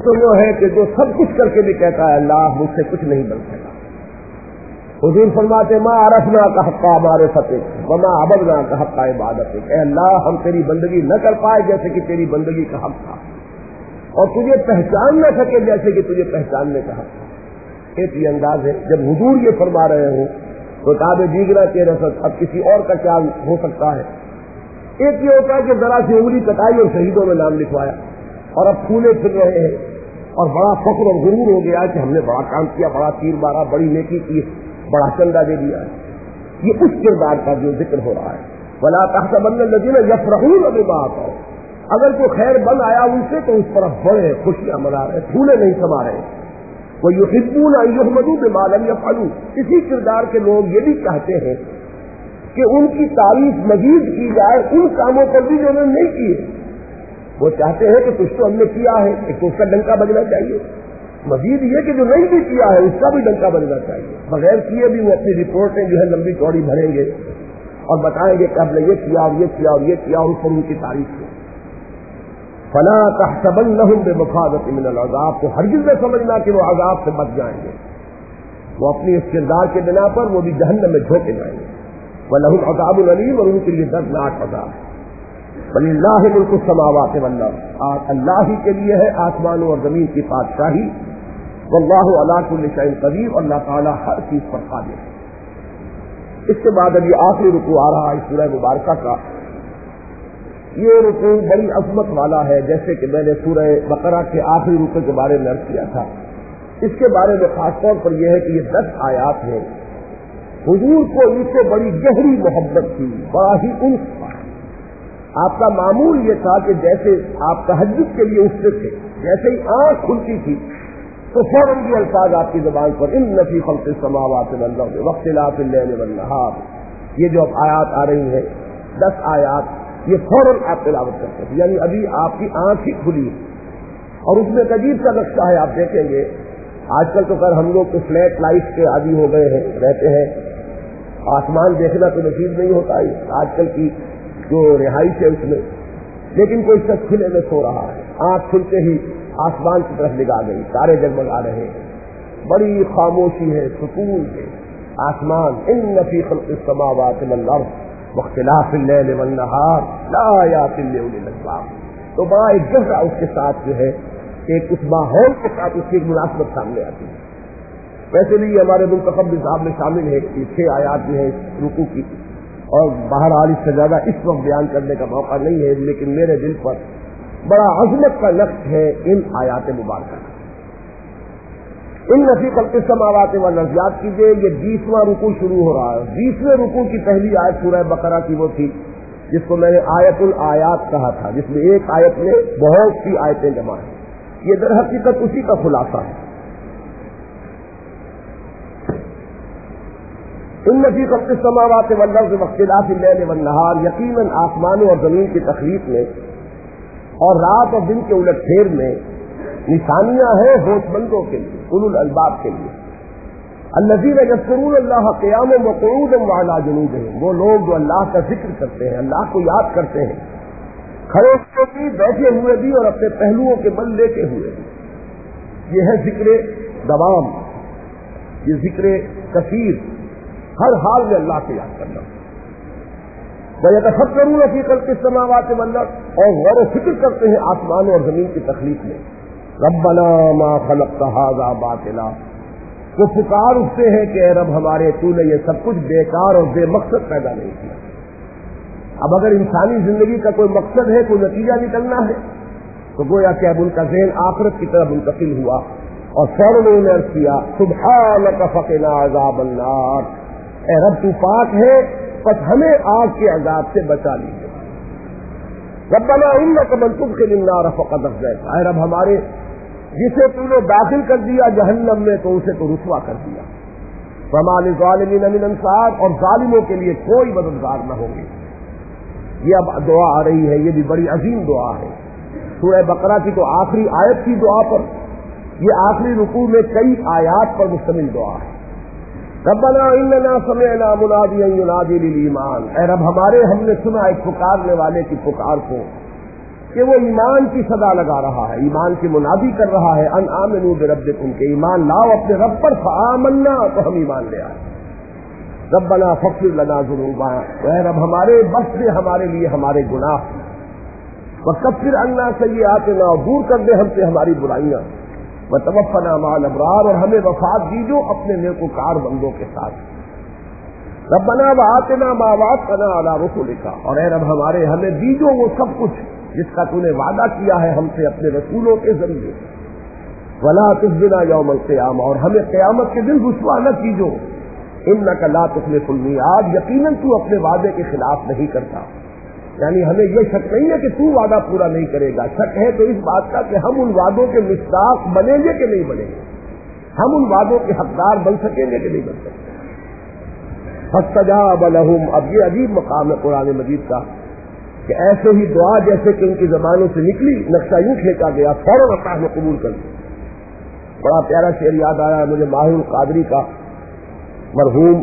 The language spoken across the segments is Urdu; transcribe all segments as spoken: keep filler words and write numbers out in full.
تو وہ ہے کہ جو سب کچھ کر کے بھی کہتا ہے اللہ مجھ سے کچھ نہیں بن سکا. حضور فرماتے ماں عرفنا کا حقہ ہمارے فتح وما عبدنا کا حقہ عبادت. اے اللہ ہم تیری بندگی نہ کر پائے جیسے کہ تیری بندگی کا حق تھا, اور تجھے پہچان نہ سکے جیسے کہ تجھے پہچاننے کا حق تھا. ایک یہ انداز ہے جب حضور یہ فرما رہے ہوں تو تاب دیگرہ کے رسد اب کسی اور کا کیا ہو سکتا ہے. ایک یہ ہوتا ہے کہ ذرا سی انگلی کٹائی اور شہیدوں میں نام لکھوایا اور اب پھولے پھر رہے ہیں اور بڑا فخر اور غرور ہو گیا کہ ہم نے بڑا کام کیا, بڑا تیر مارا, بڑی نیکی کی, بڑا چندہ دے دیا. یہ اس کردار کا جو ذکر ہو رہا ہے. ولا تحسبن الذين يفرحون بما آتاهم, اگر کوئی خیر بن آیا ان سے تو اس پر اب بڑے خوشیاں منا رہے, پھولے نہیں سما رہے. وَيُحِبُّونَ أَن يُحْمَدُوا بِمَا لَمْ يَفْعَلُوا, اسی کردار کے لوگ یہ بھی چاہتے ہیں کہ ان کی تعریف مزید کی جائے ان کاموں پر بھی جو انہوں نے نہیں کیے. وہ چاہتے ہیں کہ کچھ تو ہم نے کیا ہے, ایک تو اس کا ڈنکا بجنا چاہیے, مزید یہ کہ جو نہیں بھی کیا ہے اس کا بھی ڈنکا بجنا چاہیے. بغیر کیے بھی وہ اپنی رپورٹیں جو ہے لمبی چوڑی بھریں گے اور بتائیں گے کہ ہم نے یہ کیا اور یہ کیا اور یہ کیا اور اس پر ان کی تعریف کی. فلا تحسبنهم بمفازة من العذاب, تو ہرگز نہ سمجھنا کہ وہ عذاب سے بچ جائیں گے. وہ اپنی اس کردار کے بنا پر وہ بھی جہنم میں جھونکے جائیں گے. وَلَهُمْ عَذَابٌ أَلِيمٌ, اور ان کے لیے دردناک عذاب. وَلِلَّهِ مُلْكُ السَّمَاوَاتِ وَالْأَرْضِ, آج اللہ ہی کے لیے ہے آسمانوں اور زمین کی بادشاہی. وَاللَّهُ عَلَىٰ كُلِّ شَيْءٍ قَدِيرٌ, اللہ تعالیٰ ہر چیز پر قادر ہے. اس کے بعد ابھی آخری رکوع آ رہا ہے سورہ مبارکہ کا. یہ رکوع بڑی عظمت والا ہے, جیسے کہ میں نے سورہ بقرہ کے آخری رکوع کے بارے میں عرض کیا تھا. اس کے بارے میں خاص طور پر یہ ہے کہ یہ دس آیات ہیں. حضور کو ان سے بڑی گہری محبت تھی, بڑا ہی انس تھا. آپ کا معمول یہ تھا کہ جیسے آپ تہجد کے لیے اٹھتے تھے, جیسے ہی آنکھ کھلتی تھی تو فوراً یہ الفاظ آپ کی زبان پر ان فی خلق السماوات والارض واختلاف اللیل والنہار, یہ جو اب آیات آ رہی ہیں دس آیات, یہ فوراً آپ تلاوت کرتے ہیں. یعنی ابھی آپ کی آنکھ ہی کھلی اور اس میں ایک عجیب سا نقشہ ہے. آپ دیکھیں گے آج کل تو خیر ہم لوگ تو فلیٹ لائٹ کے عادی ہو گئے ہیں, رہتے ہیں, آسمان دیکھنا تو نصیب نہیں ہوتا آج کل کی جو رہائش ہے اس میں. لیکن کوئی شخص کھلے میں سو رہا ہے, آنکھ کھلتے ہی آسمان کی طرف نگاہ گئی, تارے جگمگا رہے ہیں, بڑی خاموشی ہے, سکون ہے. آسمان ان فی خلق السماوات والارض واختلاف اللیل والنہار لآیات لأولی الالباب, تو بڑا ایک گہرا اس کے ساتھ جو ہے ایک اس ماحول کے ساتھ اس کی ایک مناسبت سامنے آتی ہے. ویسے بھی یہ ہمارے منتخب نصاب میں شامل ہے, یہ چھ آیات جو ہے رکوع کی, اور بہرحال اس سے زیادہ اس وقت بیان کرنے کا موقع نہیں ہے, لیکن میرے دل پر بڑا عظمت کا نقش ہے ان آیات مبارکہ کا. ان فی خلق السماوات والارض, یاد کیجیے یہ بیسواں رکوع شروع ہو رہا ہے. بیسویں رکوع کی پہلی آیت سورہ بقرہ کی وہ تھی جس کو میں نے آیت الآیات کہا تھا, جس میں ایک آیت میں بہت سی آیتیں جمع ہیں. یہ در حقیقت اسی کا خلاصہ ہے. ان فی خلق السماوات والارض واختلاف اللیل والنہار, یقیناً آسمانوں اور زمین کی تخلیق میں اور رات اور دن کے الٹ پھیر میں نشانیاں ہیں ہوش مندوں کے لیے, اولو الالباب کے لیے. الذین یذکرون اللہ قیاما وقعودا وعلی جنوبہم, وہ لوگ جو اللہ کا ذکر کرتے ہیں, اللہ کو یاد کرتے ہیں, کھڑے ہوئے بھی, بیٹھے ہوئے بھی, اور اپنے پہلوؤں کے بل لیتے ہوئے بھی. یہ ہے ذکر دوام, یہ ذکر کثیر, ہر حال میں اللہ کو یاد کرنا. وَيَتَفَكَّرُونَ فِي خَلْقِ السَّمَاوَاتِ وَالْأَرْضِ, اور غور و فکر کرتے ہیں آسمانوں اور زمین کی تخلیق میں. رَبَّنَا مَا خَلَقْتَ هَذَا بَاطِلًا, وہ پکار اٹھتے ہیں کہ اے رب ہمارے, تو نے یہ سب کچھ بیکار اور بے مقصد پیدا نہیں کیا. اب اگر انسانی زندگی کا کوئی مقصد ہے, کوئی نتیجہ نکلنا ہے, تو گویا کہ اب ان کا ذہن آخرت کی طرف منتقل ہوا اور فوراً انہوں نے عرض کیا سبحانک فقنا عذاب النار, اے رب تو پاک ہے, بس ہمیں آگ کے عذاب سے بچا لیجیے. ربنا انک من تدخل النار فقد اخزیتہ, اے رب ہمارے جسے تو نے داخل کر دیا جہنم میں تو اسے تو رسوا کر دیا. فما للظالمین من انصار, اور ظالموں کے لیے کوئی مددگار نہ ہوں گے. یہ اب دعا آ رہی ہے, یہ بھی بڑی عظیم دعا ہے. سورہ بقرہ کی تو آخری آیت کی دعا پر, یہ آخری رکوع میں کئی آیات پر مشتمل دعا ہے. ربنا اننا سمعنا منادیا ینادی للایمان, اے رب ہمارے, ہم نے سنا ایک پکارنے والے کی پکار کو کہ وہ ایمان کی صدا لگا رہا ہے، ایمان کی منادی کر رہا ہے، ان آمنوا بربکم، کہ ایمان لاؤ اپنے رب پر، فآمنا، تو ہم ایمان لے آئے۔ ربنا فاغفر لنا ذنوبنا، اے رب ہمارے بخش دے ہمارے لیے ہمارے گناہ، وکفر عنا سیئاتنا، اور دور کر دے ہم سے ہماری برائیاں، وتوفنا مع الابرار، اور ہمیں وفات دیجو اپنے نیکوکار بندوں کے ساتھ۔ ربنا وآتنا ما وعدتنا علی رسلک، اور اے رب ہمارے ہمیں دیجو وہ سب کچھ جس کا تو نے وعدہ کیا ہے ہم سے اپنے رسولوں کے ذریعے، ولا تخزنا یوم القیامہ، اور ہمیں قیامت کے دن رسوا نہ کیجو، انک لا تخلف المیعاد، یقیناً تو اپنے وعدے کے خلاف نہیں کرتا۔ یعنی ہمیں یہ شک نہیں ہے کہ تو وعدہ پورا نہیں کرے گا، شک ہے تو اس بات کا کہ ہم ان وعدوں کے مصداق بنیں گے کہ نہیں بنیں گے، ہم ان وعدوں کے حقدار بن سکیں گے کہ نہیں بن سکتے۔ فاستجاب لهم، اب یہ عجیب مقام ہے قرآن مجید کا کہ ایسے ہی دعا جیسے کہ ان کی زبانوں سے نکلی، نقشہ یوں کھینچا گیا، فوراً اللہ نے قبول کر لیا۔ بڑا پیارا شعر یاد آیا مجھے ماہر القادری کا مرحوم،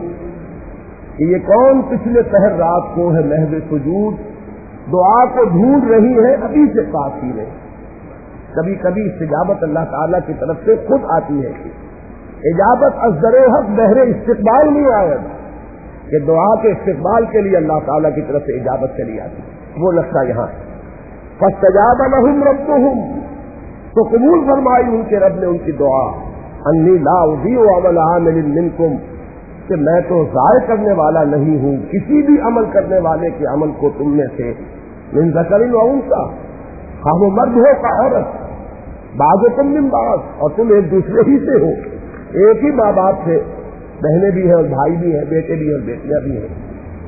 کہ یہ کون پچھلے پہر رات کو ہے محو سجود، دعا کو ڈھونڈ رہی ہے ابھی سے پاس ہی نہیں۔ کبھی کبھی استجابت اللہ تعالیٰ کی طرف سے خود آتی ہے، اجابت ازدر حق بہر استقبال نہیں آئے کہ دعا کے استقبال کے لیے اللہ تعالیٰ کی طرف سے اجابت چلی آتی ہے۔ وہ نقشہ یہاں ہے، فاستجاب لهم ربهم، تو قبول فرمائی ان کے رب نے ان کی دعا، انی لا اضیع عمل عامل منکم، کہ میں تو ضائع کرنے والا نہیں ہوں کسی بھی عمل کرنے والے کے عمل کو تم میں سے، من ذکر و انثی، خواہ وہ مرد ہو کا عورت، بعضکم من بعض، اور تم ایک دوسرے ہی سے ہو، ایک ہی ماں باپ سے، بہنیں بھی ہیں اور بھائی بھی ہیں، بیٹے بھی ہیں اور بیٹیاں بھی ہیں۔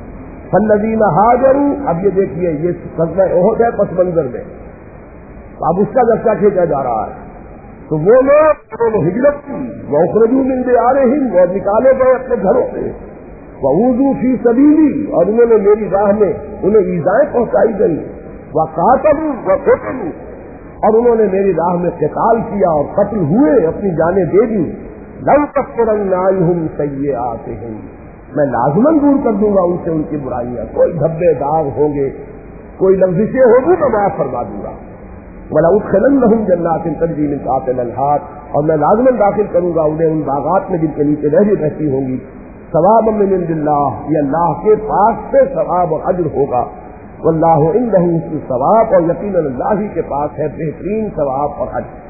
فالذین ہاجروا، اب یہ دیکھیے یہ غزوہ احد ہے پس منظر میں، اب اس کا نقشہ کھینچا جا رہا ہے، تو وہ لوگ انہوں نے ہجرت کی، واخرجوا من دیارہم، اور نکالے گئے اپنے گھروں سے، وأوذوا فی سبیلی، اور انہوں نے میری راہ میں انہیں ایذائیں پہنچائی گئی، وقاتلوا وقتلوا، اور انہوں نے میری راہ میں قتال کیا اور قتل ہوئے، اپنی جانیں دے دی، لَأُكَفِّرَنَّ عَنْهُمْ سَيِّئَاتِهِمْ، میں لازماً دور کر دوں گا ان سے ان کی برائیاں، کوئی دھبے داغ ہوں گے، کوئی لفظیں ہوگی تو معاف فرما دوں گا، وَلَأُدْخِلَنَّهُمْ جَنَّاتٍ تَجْرِی مِن تحتہا الْأَنْہَارُ، اور میں لازماً داخل کروں گا انہیں ان باغات میں جن کے نیچے نہریں بہتی ہوں گی، ثوابا من عند اللہ، یہ اللہ کے پاس سے ثواب اور اجر ہوگا، واللہ عندہ حسن الثواب، اور یقیناً اللہ ہی کے پاس ہے بہترین ثواب اور اجر۔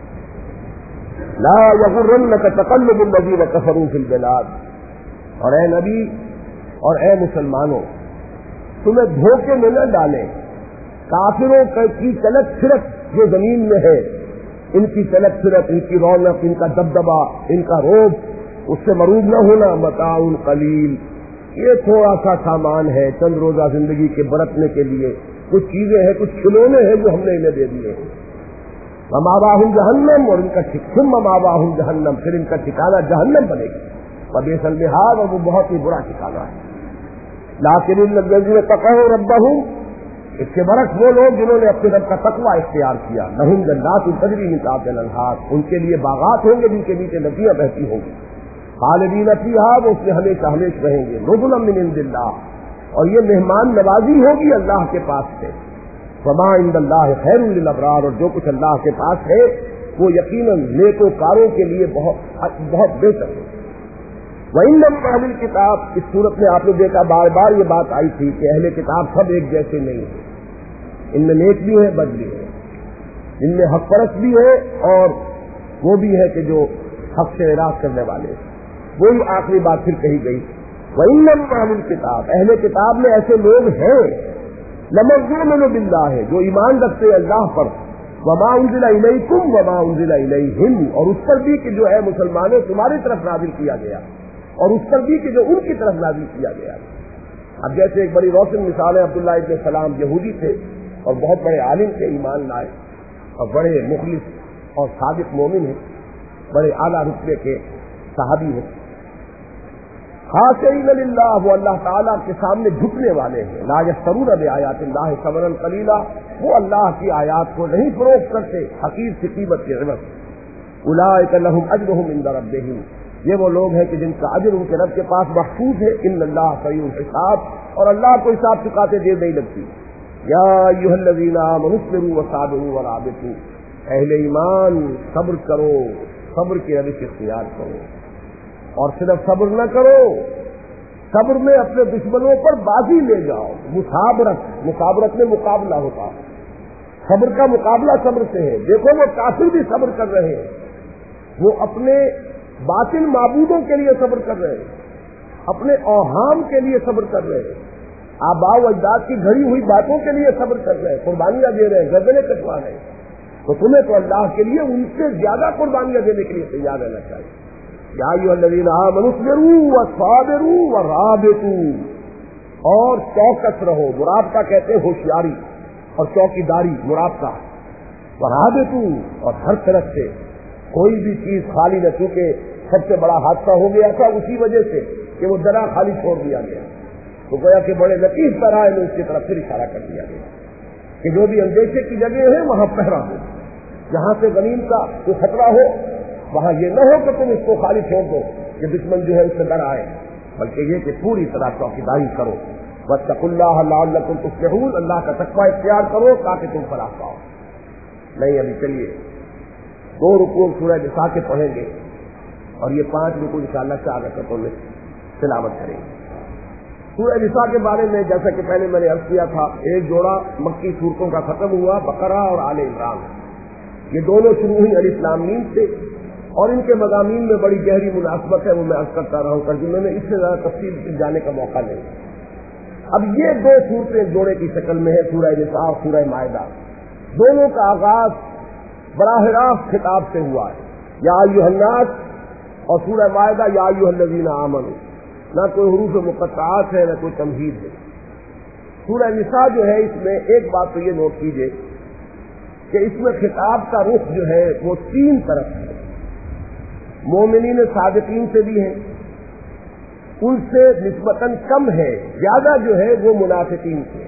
لا یغرنک تقلب الذین کفروا فی البلاد، اور اے نبی اور اے مسلمانوں، تمہیں دھوکے میں نہ ڈالیں کافروں کی چلک پھرک جو زمین میں ہے، ان کی چلک پھرک، ان کی رونق، ان کا دبدبا، ان کا روب، اس سے مروب نہ ہونا، متاع قلیل، یہ تھوڑا سا سامان ہے چند روزہ زندگی کے برتنے کے لیے، کچھ چیزیں ہیں، کچھ کھلونے ہیں جو ہم نے انہیں دے دیے ہیں، ومأواہم جہنم، اور ان کا ثم مأواہم جہنم، پھر ان کا ٹھکانہ جہنم بنے گی، وبئس المہاد، اور وہ بہت ہی برا ٹھکانہ ہے۔ لیکن الذین اتقوا ربہم، اس کے برعکس وہ لوگ جنہوں نے اپنے رب کا تقوی اختیار کیا، لہم جنات تجری من تحتہا الانہار، ان کے لیے باغات ہوں گے جن کے نیچے ندیاں بہتی ہوں گی، خالدین فیہا، وہ اس میں ہمیشہ ہمیشہ رہیں گے، نزلا من عند اللہ، اور یہ مہمان نوازی ہوگی اللہ کے پاس سے، وما عند اللہ خیر للابرار، اور جو کچھ اللہ کے پاس ہے وہ یقیناً نیکوکاروں کے لیے بہت بہت بہتر ہے۔ وَإِنَّ مِنْ أَهْلِ الْكِتَابِ، اس صورت میں آپ نے دیکھا بار بار یہ بات آئی تھی کہ اہل کتاب سب ایک جیسے نہیں ہیں، ان میں نیک بھی ہیں بد بھی ہیں، ان میں حق پرست بھی ہے اور وہ بھی ہے کہ جو حق سے اعراض کرنے والے ہیں، وہی آخری بات پھر کہی گئی، وَإِنَّ مِنْ أَهْلِ الْكِتَابِ، اہل کتاب میں ایسے لوگ ہیں لَمَن يُؤْمِنُ بِاللَّهِ، جو ایمان رکھتے ہیں اللہ پر، وَمَا أُنزِلَ إِلَيْكُمْ وَمَا أُنزِلَ إِلَيْهِمْ، اور اس پر بھی کہ جو ہے مسلمانوں تمہاری طرف نازل کیا گیا، اور اس پر بھی کہ جو ان کی طرف نازل کیا گیا۔ اب جیسے ایک بڑی روشن مثال ہے، عبداللہ ابن سلام یہودی تھے اور بہت بڑے عالم تھے، ایمان لائے اور بڑے مخلص اور صادق مومن ہیں، بڑے اعلیٰ رتبے کے صحابی ہیں، خاشعین للہ، وہ اللہ تعالیٰ کے سامنے جھکنے والے ہیں، لا یشترون بآیات اللہ ثمنا قلیلا، وہ اللہ کی آیات کو نہیں فروخت کرتے حقیر سی قیمت کے عوض، اولئک لہم اجرہم عند ربہم، یہ وہ لوگ ہیں کہ جن کا اجر ان کے رب کے پاس محفوظ ہے، ان اللہ سریع الحساب، اور اللہ کو حساب چکاتے دیر نہیں لگتی، یا ایھا الذین آمنوا اصبروا وصابروا ورابطوا، اہل ایمان صبر کرو، صبر کی روش اختیار کرو، اور صرف صبر نہ کرو، صبر میں اپنے دشمنوں پر بازی لے جاؤ۔ مصابرت، مصابرت میں مقابلہ ہوتا ہے، صبر کا مقابلہ صبر سے ہے۔ دیکھو وہ کافر بھی صبر کر رہے ہیں، وہ اپنے باطل معبودوں کے لیے صبر کر رہے ہیں، اپنے اوہام کے لیے صبر کر رہے ہیں، آباء و اجداد کی گھڑی ہوئی باتوں کے لیے صبر کر رہے ہیں، قربانیاں دے رہے ہیں، گردنیں کٹوا رہے ہیں، تو تمہیں تو اللہ کے لیے ان سے زیادہ قربانیاں دینے کے لیے تیار رہنا چاہیے۔ یا ایھا الذین آمنوا اصبروا وصابروا ورابطوا، اور چوکس رہو، مرابطہ کہتے ہیں ہوشیاری اور چوکی داری، مرابطہ، ورابطوا، اور ہر طرف سے کوئی بھی چیز خالی نہ چکے۔ سب سے بڑا حادثہ ہو گیا تھا اسی وجہ سے کہ وہ درا خالی چھوڑ دیا گیا، تو گویا کہ بڑے لطیف طرح میں اس کی طرف پھر اشارہ کر دیا گیا کہ جو بھی اندیشے کی جگہ ہے وہاں پہرا ہو، جہاں سے غنیمت کا کوئی خطرہ ہو وہاں یہ نہ ہو کہ تم اس کو خالی چھوڑ دو کہ دشمن جو ہے اس سے ڈر آئے، بلکہ یہ کہ پوری طرح چوکیداری کرو۔ واتقوا اللہ لعلکم تفلحون، اللہ کا تقوی اختیار کرو تاکہ تم فلاح پاؤ۔ نہیں ابھی چلیے دو رکوع سورہ نساء کے پڑھیں گے، اور یہ پانچ رکوع انشاءاللہ چار رکعتوں میں تلاوت کریں گے۔ سورہ نساء کے بارے میں جیسا کہ پہلے میں نے عرض کیا تھا، ایک جوڑا مکی صورتوں کا ختم ہوا، بقرہ اور آل عمران، یہ دونوں شروع ہوئی الف لام میم سے، اور ان کے مضامین میں بڑی گہری مناسبت ہے، وہ میں عرض کرتا رہا ہوں، ترجمے میں اس سے زیادہ تفصیل سے جانے کا موقع نہیں۔ اب یہ دو صورتیں ایک جوڑے کی شکل میں ہے، سورہ نساء اور سورہ مائدہ، دونوں کا آغاز براہ راست خطاب سے ہوا ہے، یا ایھا الناس، اور سورہ مائدہ یا ایھا الذین آمنوا، نہ کوئی حروف مقطعات ہے نہ کوئی تمہید ہے۔ سورہ نساء جو ہے اس میں ایک بات تو یہ نوٹ کیجئے کہ اس میں خطاب کا رخ جو ہے وہ تین طرف ہے، مومنین صادقین سے بھی ہے، ان سے نسبتاً کم ہے، زیادہ جو ہے وہ منافقین سے،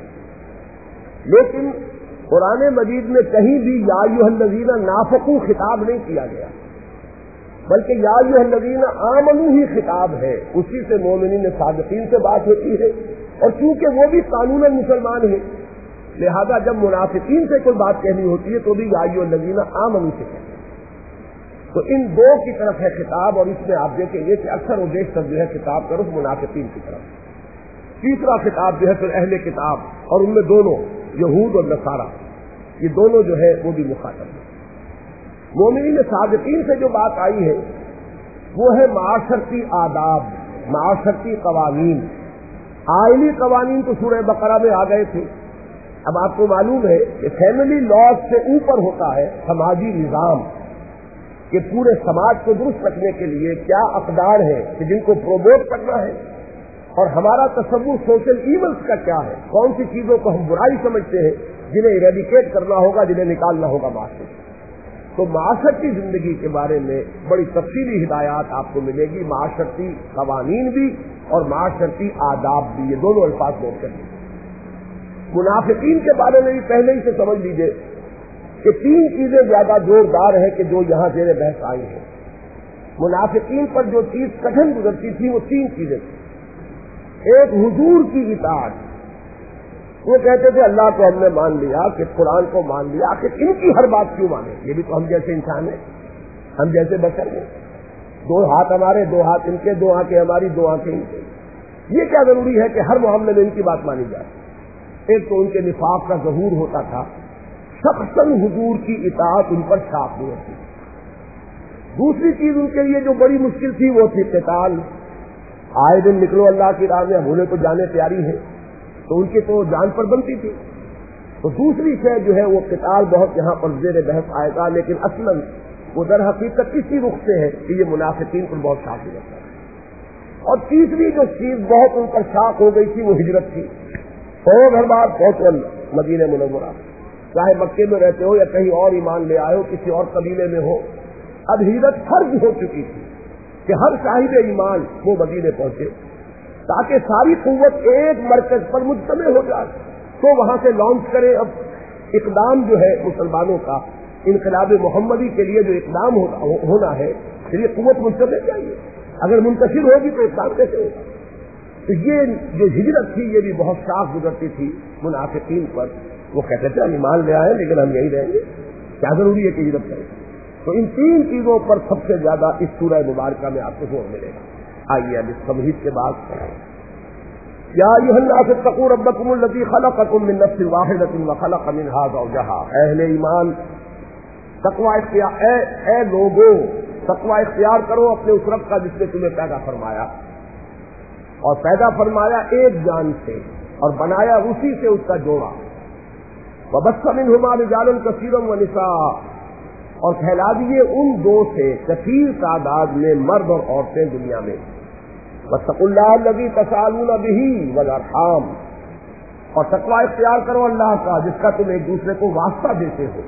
لیکن قرآن مجید میں کہیں بھی یا ایھا الذین نافقوا خطاب نہیں کیا گیا، بلکہ یا ایھا الذین آمنوا ہی خطاب ہے، اسی سے مومنین صادقین سے بات ہوتی ہے، اور چونکہ وہ بھی قانوناً مسلمان ہیں لہذا جب منافقین سے کوئی بات کہنی ہوتی ہے تو بھی یا ایھا الذین آمنوا سے کہتے ہیں۔ تو ان دو کی طرف ہے خطاب، اور اس میں آپ دیکھیں گے کہ اکثر و بیشتر جو ہے خطاب کا رخ منافقین کی طرف۔ تیسرا خطاب جو ہے پھر اہل کتاب، اور ان میں دونوں یہود اور نصارہ، یہ دونوں جو ہے وہ بھی مخاطب ہیں۔ مومنین صادقین سے جو بات آئی ہے وہ ہے معاشرتی آداب، معاشرتی قوانین۔ آئلی قوانین تو سورہ بقرہ میں آ گئے تھے، اب آپ کو معلوم ہے کہ فیملی لاز سے اوپر ہوتا ہے سماجی نظام، کہ پورے سماج کو درست رکھنے کے لیے کیا اقدار ہیں کہ جن کو پروموٹ کرنا ہے، اور ہمارا تصور سوشل ایونٹس کا کیا ہے، کون سی چیزوں کو ہم برائی سمجھتے ہیں جنہیں ایریڈیکیٹ کرنا ہوگا، جنہیں نکالنا ہوگا معاشرے سے۔ تو معاشرتی زندگی کے بارے میں بڑی تفصیلی ہدایات آپ کو ملے گی، معاشرتی قوانین بھی اور معاشرتی آداب بھی، یہ دونوں الفاظ نوٹ کر لیجیے۔ منافقین کے بارے میں بھی پہلے ہی سے سمجھ لیجیے کہ تین چیزیں زیادہ زوردار ہیں کہ جو یہاں زیر بحث آئی ہیں۔ منافقین پر جو چیز کٹھن گزرتی تھی وہ تین چیزیں تھیں۔ ایک حضور کی اطاعت، وہ کہتے تھے اللہ کو ہم نے مان لیا، کہ قرآن کو مان لیا، آخر ان کی ہر بات کیوں مانے، یہ بھی تو ہم جیسے انسان ہیں، ہم جیسے بشر ہیں، دو ہاتھ ہمارے، دو ہاتھ ان کے، دو آنکھیں ہماری، دو آنکھیں ان کے، یہ کیا ضروری ہے کہ ہر معاملے میں ان کی بات مانی جائے۔ ایک تو ان کے نفاق کا ظہور ہوتا تھا، شخصاً حضور کی اطاعت ان پر چھاپ نہیں ہوتی۔ دوسری چیز ان کے لیے جو بڑی مشکل تھی وہ تھی قتال، آئے دن نکلو اللہ کی راہ میں، ہمیں تو جانیں پیاری ہے، تو ان کی تو جان پر بنتی تھی۔ تو دوسری شے جو ہے وہ قتال بہت یہاں پر زیر بحث آئے گا، لیکن اصلاً وہ در حقیقت کسی رخ سے ہے کہ یہ منافقین پر بہت شاق ہو جاتا ہے۔ اور تیسری جو چیز بہت ان پر شاق ہو گئی تھی وہ ہجرت تھی۔ سو گھر بعد پہنچو مدینہ منورہ، چاہے مکے میں رہتے ہو یا کہیں اور ایمان لے آئے ہو، کسی اور قبیلے میں ہو، اب ہجرت فرض ہو چکی تھی کہ ہر صاحب ایمان وہ مدینے پہنچے تاکہ ساری قوت ایک مرکز پر مجتمع ہو جائے، تو وہاں سے لانچ کرے اب اقدام جو ہے مسلمانوں کا انقلاب محمدی کے لیے جو اقدام ہونا ہے، پھر یہ قوت منتشر چاہیے، اگر منتشر ہوگی تو اقدام کیسے ہوگا؟ تو یہ جو ہجرت تھی یہ بھی بہت صاف گزرتی تھی منافقین پر. وہ کہتے تھے ہم ایمان لے آئے لیکن ہم یہی رہیں گے, کیا ضروری ہے کہ ہجرت کریں. تو ان تین چیزوں پر سب سے زیادہ اس سورہ مبارکہ میں آپ کو زور ملے گا. آئیے اب اس تمہید کے بعد یا ایھا الناس اتقوا ربکم الذی خلقکم من نفس واحدۃ وخلق منها زوجها. اہل ایمان تقوی اختیار اے, اے لوگوں تقوی اختیار کرو اپنے اس رب کا جس نے تمہیں پیدا فرمایا, اور پیدا فرمایا ایک جان سے اور بنایا اسی سے اس کا جوڑا. وبث منہما رجالا کثیرا ونساء, اور پھیلا دیے ان دو سے کثیر تعداد میں مرد اور عورتیں دنیا میں. واتقوا اللہ الذی تساءلون بہ والارحام, اور تقوی اختیار کرو اللہ کا جس کا تم ایک دوسرے کو واسطہ دیتے ہو,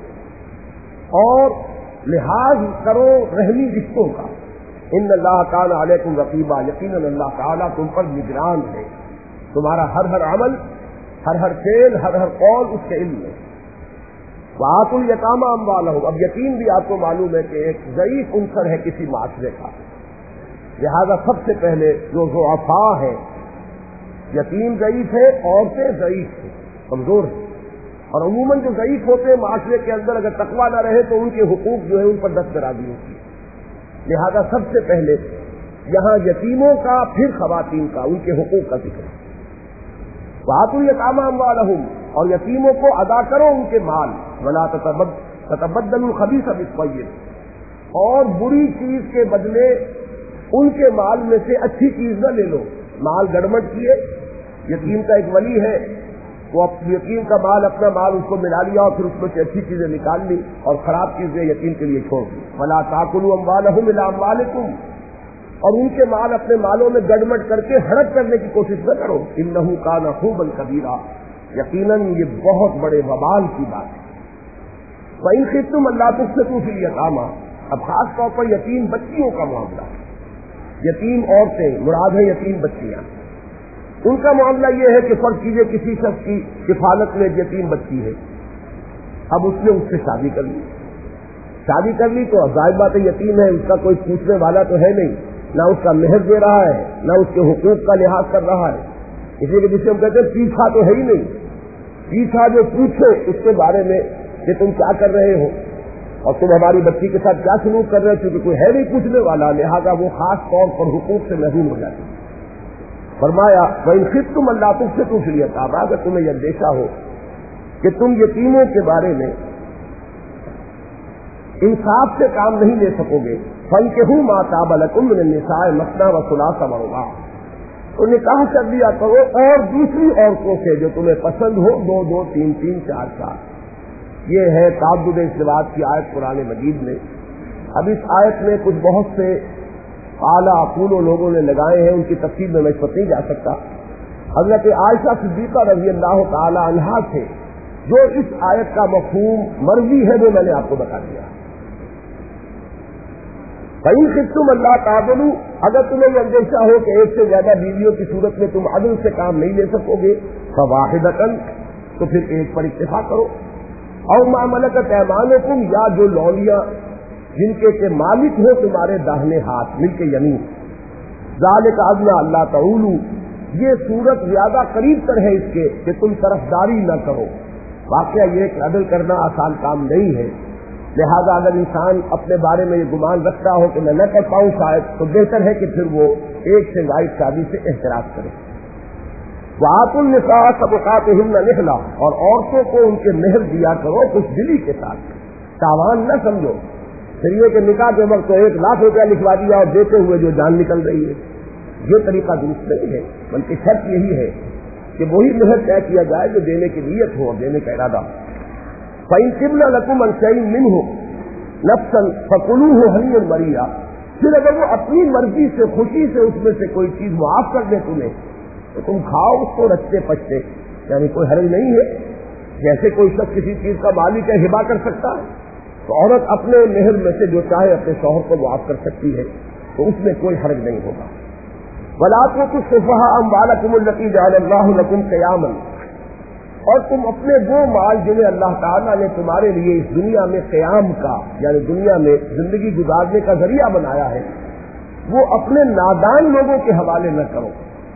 اور لحاظ کرو رحمی رشتوں کا. ان اللہ کان علیکم رقیبا, یقیناً اللہ تعالیٰ تم پر نگران ہے, تمہارا ہر ہر عمل, ہر ہر فعل, ہر ہر قول اس کے علم میں. وآتوا الیتامی اموالہم, اب یتیم بھی آپ کو معلوم ہے کہ ایک ضعیف عنصر ہے کسی معاشرے کا, لہذا سب سے پہلے جو ضعفاء ہیں, یتیم ضعیف ہے, عورتیں ضعیف ہیں, کمزور ہیں, اور عموماً جو ضعیف ہوتے ہیں معاشرے کے اندر اگر تقویٰ نہ رہے تو ان کے حقوق جو ہے ان پر دستبرداری ہوتی ہے. لہذا سب سے پہلے یہاں یتیموں کا پھر خواتین کا ان کے حقوق کا ذکر ہے. وآتوا الیتامی اموالہم, اور یتیموں کو ادا کرو ان کے مال. ولا تتبدلوا الخبیث بالطیب, اور بری چیز کے بدلے ان کے مال میں سے اچھی چیز نہ لے لو. مال گڑبڑ کیے, یتیم کا ایک ولی ہے وہ یتیم کا مال اپنا مال اس کو ملا لیا اور پھر اس میں سے اچھی چیزیں نکال لی اور خراب چیزیں یتیم کے لیے چھوڑ دی. ولا تاکلوا اموالہم الی اموالکم, اور ان کے مال اپنے مالوں میں گڑبڑ کر کے ہڑپ کرنے کی کوشش نہ کرو. انہ کان حوبا کبیرا, یقیناً یہ بہت بڑے وبال کی بات ہے. وإن خفتم الا تقسطوا فی الیتامی, اب خاص طور پر یتیم بچیوں کا معاملہ, یتیم عورتیں مراد ہے یتیم بچیاں, ان کا معاملہ یہ ہے کہ فرض کیجیے کسی شخص کی کفالت میں یتیم بچی ہے, اب اس نے اس سے شادی کر لی, شادی کر لی تو ظاہر بات ہے یتیم ہے, اس کا کوئی پوچھنے والا تو ہے نہیں, نہ اس کا مہر دے رہا ہے نہ اس کے حقوق کا لحاظ کر رہا ہے. اسی لیے جسے ہم کہتے ہیں پیچھا تو ہے ہی نہیں, پیچھا جو پوچھے اس کے بارے میں کہ تم کیا کر رہے ہو اور تم ہماری بچی کے ساتھ کیا سلوک کر رہے ہو, کیونکہ کوئی ہے نہیں پوچھنے والا, لہذا وہ خاص طور پر حقوق سے محروم ہو جاتی ہے. فرمایا وَإِنْ خِفْتُمْ أَلَّا تُقْسِطُوا فِي الْيَتَامَىٰ, اگر تمہیں یہ اندیشہ ہو کہ تم یتیموں کے بارے میں انصاف سے کام نہیں لے سکو گے, فَانكِحُوا مَا طَابَ لَكُم مِّنَ النِّسَاءِ مَثْنَىٰ وَثُلَاثَ وَرُبَاعَ, تو نکاح کر لیا کرو اور دوسری عورتوں سے جو تمہیں پسند ہو, دو دو تین تین چار چار. یہ ہے تعدد ازدواج کی آیت قرآن مجید میں. اب اس آیت میں کچھ بہت سے اعلیٰ اقول لوگوں نے لگائے ہیں, ان کی تفصیل میں میں اس پر نہیں جا سکتا. حضرت عائشہ صدیقہ رضی اللہ تعالی عنہا سے جو اس آیت کا مفہوم مرضی ہے وہ میں نے آپ کو بتا دیا. فَإِنْ خِفْتُمْ أَلَّا تَعْدِلُوا, اگر تمہیں یہ اندیشہ ہو کہ ایک سے زیادہ بیویوں کی صورت میں تم عدل سے کام نہیں لے سکو گے, فَوَاحِدَةً, تو پھر ایک پر اکتفا کرو. اور مَا مَلَكَتْ أَيْمَانُكُمْ, یا جو لولیاں جن کے کہ مالک ہو تمہارے داہنے ہاتھ مل کے یمین. ذَلِكَ أَدْنَىٰ أَلَّا تَعُولُوا, یہ صورت زیادہ قریب تر ہے اس کے کہ تم طرفداری نہ کرو. واقعہ یہ کہ عدل کرنا آسان کام نہیں ہے, لہذا اگر انسان اپنے بارے میں یہ گمان رکھتا ہو کہ میں نہ کر پاؤں شاید, تو بہتر ہے کہ پھر وہ ایک سے زائد شادی سے احتراز کرے. وَآتُوا النِّسَاءَ صَدُقَاتِهِنَّ نِحْلَةً, اور عورتوں کو ان کے مہر دیا کرو کچھ دلی کے ساتھ, تاوان نہ سمجھو. پھر یہ کہ نکاح کے وقت تو ایک لاکھ روپیہ لکھوا دیا اور دیتے ہوئے جو جان نکل رہی ہے, یہ طریقہ درست نہیں ہے, بلکہ شرط یہی ہے کہ وہی مہر طے کیا جائے جو دینے کی نیت ہو اور دینے کا ارادہ ہو. فَإِنْ طِبْنَ لَكُمْ عَنْ شَيْءٍ مِّنْهُ نَفْسًا فَكُلُوهُ هَنِيًّا مَرِيًّا, پھر اگر وہ اپنی مرضی سے خوشی سے اس میں سے کوئی چیز معاف کر دے تمہیں, تو تم کھاؤ اس کو رچتے پچتے, یعنی کوئی حرج نہیں ہے. جیسے کوئی شخص کسی چیز کا مالک ہے ہبا کر سکتا ہے, تو عورت اپنے مہر میں سے جو چاہے اپنے شوہر کو معاف کر سکتی ہے, تو اس میں کوئی حرج نہیں ہوگا. وَلَا تُؤْتُوا السُّفَهَاءَ أَمْوَالَكُمُ الَّتِي جَعَلَ اللَّهُ لَكُمْ قِيَامًا, اور تم اپنے وہ مال جنہیں اللہ تعالیٰ نے تمہارے لیے اس دنیا میں قیام کا, یعنی دنیا میں زندگی گزارنے کا ذریعہ بنایا ہے, وہ اپنے نادان لوگوں کے حوالے نہ کرو.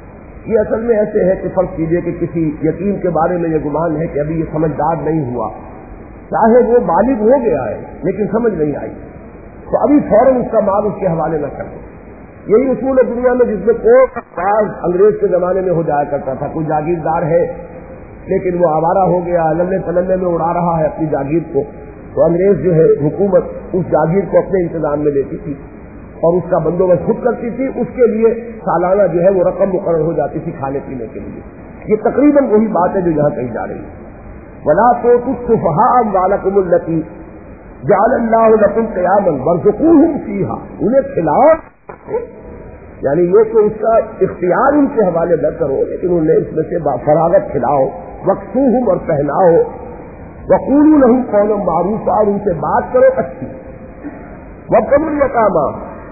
یہ اصل میں ایسے ہے کہ فرض کیجئے کہ کسی یتیم کے بارے میں یہ گمان ہے کہ ابھی یہ سمجھدار نہیں ہوا، چاہے وہ بالغ ہو گیا ہے لیکن سمجھ نہیں آئی، تو ابھی فوراً اس کا مال اس کے حوالے نہ کر دو۔ یہی اصول ہے دنیا میں، جس میں کوئی بعض انگریز کے زمانے میں ہو جایا کرتا تھا، کوئی جاگیردار ہے لیکن وہ آوارہ ہو گیا، للے پلندے میں اڑا رہا ہے اپنی جاگیر کو، تو انگریز جو ہے حکومت اس جاگیر کو اپنے انتظام میں لیتی تھی اور اس کا بندوبست خود کرتی تھی، اس کے لیے سالانہ جو ہے وہ رقم مقرر ہو جاتی تھی کھانے پینے کے لیے۔ یہ تقریباً وہی بات ہے جو یہاں کہی جا رہی ہے۔ وَلَا تُؤْتُوا السُّفَهَاءَ أَمْوَالَكُمُ الَّتِي جَعَلَ اللَّهُ لَكُمْ قِيَامًا وَارْزُقُوهُمْ فِيهَا، انہیں کھلاؤ، یعنی یہ کہ اس کا اختیار ان کے حوالے نہ کرو لیکن انہیں اس میں سے فراغت کھلاؤ، وَاكْسُوهُمْ اور پہناؤ، وَقُولُوا لَهُمْ قَوْلًا مَّعْرُوفًا اور ان سے بات کرو اچھی، وَابْتَلُوا الْيَتَامَىٰ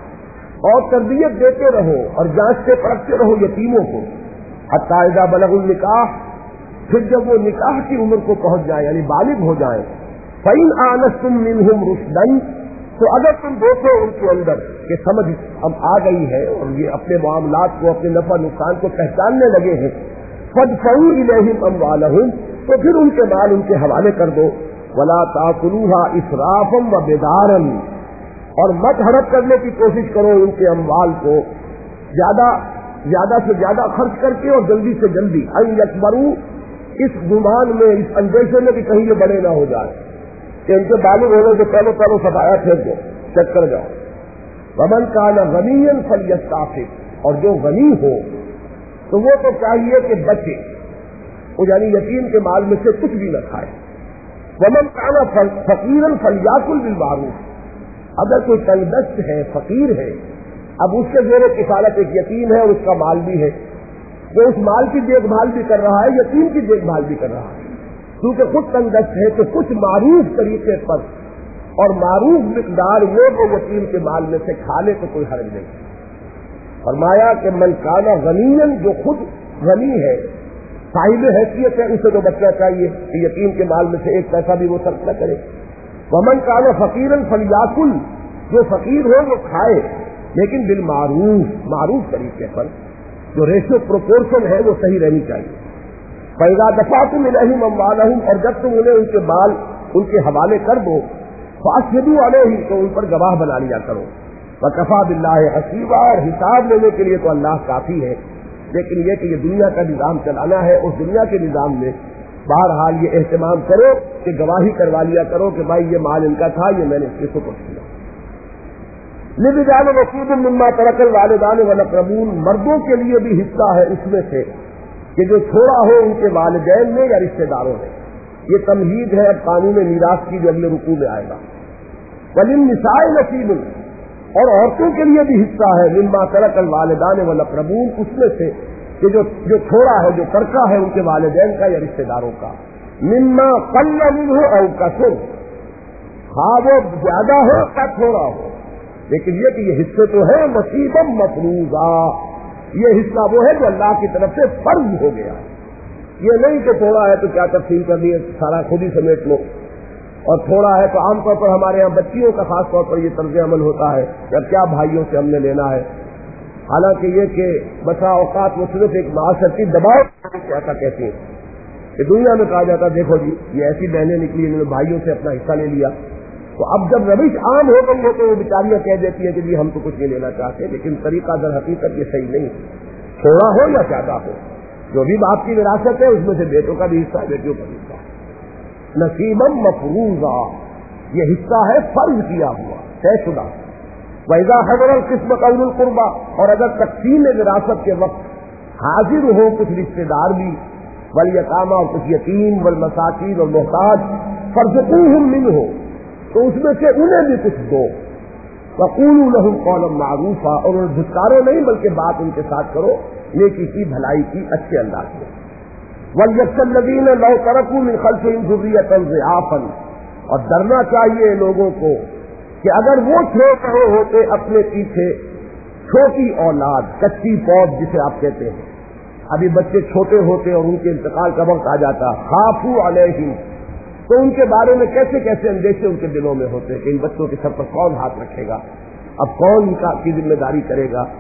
اور تربیت دیتے رہو اور جانچتے پرکھتے رہو یتیموں کو، حتیٰ اذا بلغوا النکاح، پھر جب وہ نکاح کی عمر کو پہنچ جائیں یعنی بالغ ہو جائیں، فَإِنْ آنَسْتُم مِّنْهُمْ رُشْدًا، تو اگر تم دیکھو ان کے اندر کہ سمجھ اب آ گئی ہے اور یہ اپنے معاملات کو اپنے نفع نقصان کو پہچاننے لگے ہیں، فَادْفَعُوا إِلَيْهِمْ أَمْوَالَهُمْ، تو پھر ان کے مال ان کے حوالے کر دو، وَلَا تَأْكُلُوهَا إِسْرَافًا وَبِدَارًا، اور مت ہڑپ کرنے کی کوشش کرو ان کے اموال کو زیادہ زیادہ سے زیادہ خرچ کر کے اور جلدی سے جلدی، ان یکبروا، اس گمان میں، اس اندیشے میں کہ کہیں یہ بڑے نہ ہو جائے کہ ان کے بالغ ہونے سے پہلے پہلے سفایا پھیر دو، چیک کر جاؤ۔ ومن کان غنیا فلیستعفف، اور جو غنی ہو تو وہ تو چاہیے کہ بچے، وہ یعنی یتیم کے مال میں سے کچھ بھی نہ کھائے۔ ومن کان فقیرا فلیاکل بالمعروف، اگر کوئی تنگ دست ہے، فقیر ہے، اب اس کے زیر کفالت ایک یتیم ہے اور اس کا مال بھی ہے، وہ اس مال کی دیکھ بھال بھی کر رہا ہے، یتیم کی دیکھ بھال بھی کر رہا ہے، کیونکہ خود تنگ دست ہے تو کچھ معروف طریقے پر اور معروف مقدار وہ وہ یتیم کے مال میں سے کھا لے تو کوئی حرج نہیں۔ فرمایا کہ من کان غنیا، جو خود غنی ہے، صاحب حیثیت ہے، اسے تو بچنا چاہیے کہ یتیم کے مال میں سے ایک پیسہ بھی وہ صرف نہ کرے۔ ومن کان فقیرا فلیاکل، جو فقیر ہو وہ کھائے لیکن بالمعروف، معروف طریقے پر، جو ریشو پروپورشن ہے وہ صحیح رہنی چاہیے۔ فَإِذَا دَفَعْتُمْ إِلَيْهِمْ أَمْوَالَهُمْ، اور جب تم انہیں ان کے مال ان کے حوالے کر دو، فَأَشْهِدُوا عَلَيْهِمْ، تو ان پر گواہ بنا لیا کرو، وَكَفَىٰ بِاللَّهِ حَسِيبًا، اور حساب لینے کے لیے تو اللہ کافی ہے۔ لیکن یہ کہ یہ دنیا کا نظام چلانا ہے، اس دنیا کے نظام میں بہرحال یہ اہتمام کرو کہ گواہی کروا لیا کرو کہ بھائی یہ مال ان کا تھا، یہ میں نے اس کے سپرد کیا۔ لِلرِّجَالِ نَصِیبٌ مِّمَّا تَرَكَ الْوَالِدَانِ وَالْأَقْرَبُونَ، مردوں کے لیے بھی حصہ ہے اس میں سے کہ جو چھوڑا ہو ان کے والدین میں یا رشتے داروں میں۔ یہ تمہید ہے اب قانون میراث کی جو اگلے رکوع میں آئے گا۔ وَلِلنِّسَاءِ نَصِیبٌ، اور عورتوں کے لیے بھی حصہ ہے، مِّمَّا تَرَكَ الْوَالِدَانِ وَالْأَقْرَبُونَ، اس میں سے کہ جو جو چھوڑا ہے، جو ترکہ ہے ان کے والدین کا یا رشتے داروں کا، مما قل منہ او کثر، ہاں وہ زیادہ ہو یا تھوڑا ہو، لیکن یہ کہ یہ حصے تو ہے نصیبا مفروضا، یہ حصہ وہ ہے جو اللہ کی طرف سے فرض ہو گیا۔ یہ نہیں کہ تھوڑا ہے تو کیا تفصیل کرنی ہے، سارا خود ہی سمیٹ لو، اور تھوڑا ہے تو عام طور پر ہمارے یہاں بچیوں کا خاص طور پر یہ طرز عمل ہوتا ہے کہ کیا بھائیوں سے ہم نے لینا ہے، حالانکہ یہ کہ بسا اوقات وہ صرف ایک معاشرتی دباؤ ایسا کہتے ہیں کہ دنیا میں کہا جاتا دیکھو جی یہ ایسی بہنیں نکلی انہوں نے بھائیوں سے اپنا حصہ لے لیا، تو اب جب روش عام ہو گئی ہے تو وہ بیچاریاں کہہ دیتی ہیں کہ جی ہم تو کچھ نہیں لینا چاہتے، لیکن طریقہ در حقیقت یہ صحیح نہیں، تھوڑا ہو یا زیادہ ہو، جو بھی باپ کی وراثت ہے اس میں سے بیٹوں کا بھی حصہ ہے، بیٹیوں کا بھی حصہ ہے، نصیبا مفروضا، یہ حصہ ہے فرض کیا ہوا، طے شدہ۔ وَإِذَا حَضَرَ الْقِسْمَ أُولُو الْقُرْبَىٰ، اور اگر تقسیم وراثت کے وقت حاضر ہو کچھ رشتے دار بھی، والیتامى، اور کچھ یتیم، والمساکین، اور محتاج، فَارْزُقُوهُم مِّنْهُ، تو اس میں سے انہیں بھی کچھ دو، وَقُولُوا لَهُمْ قَوْلًا مَّعْرُوفًا، اور انہیں دھتکارو نہیں بلکہ بات ان کے ساتھ کرو نیکی کی، بھلائی کی، اچھے انداز میں۔ وَلْيَخْشَ الَّذِينَ لَوْ تَرَكُوا مِنْ خَلْفِهِمْ ذُرِّيَّةً ضِعَافًا، اور ڈرنا چاہیے لوگوں کو کہ اگر وہ چھوڑ رہے ہوتے اپنے پیچھے چھوٹی اولاد، کچی پود جسے آپ کہتے ہیں، ابھی بچے چھوٹے ہوتے اور ان کے انتقال کا وقت آ جاتا، خافوا علیہم، تو ان کے بارے میں کیسے کیسے اندیشے ان کے دلوں میں ہوتے کہ ان بچوں کے سر پر کون ہاتھ رکھے گا، اب کون ان کا کی ذمہ داری کرے گا۔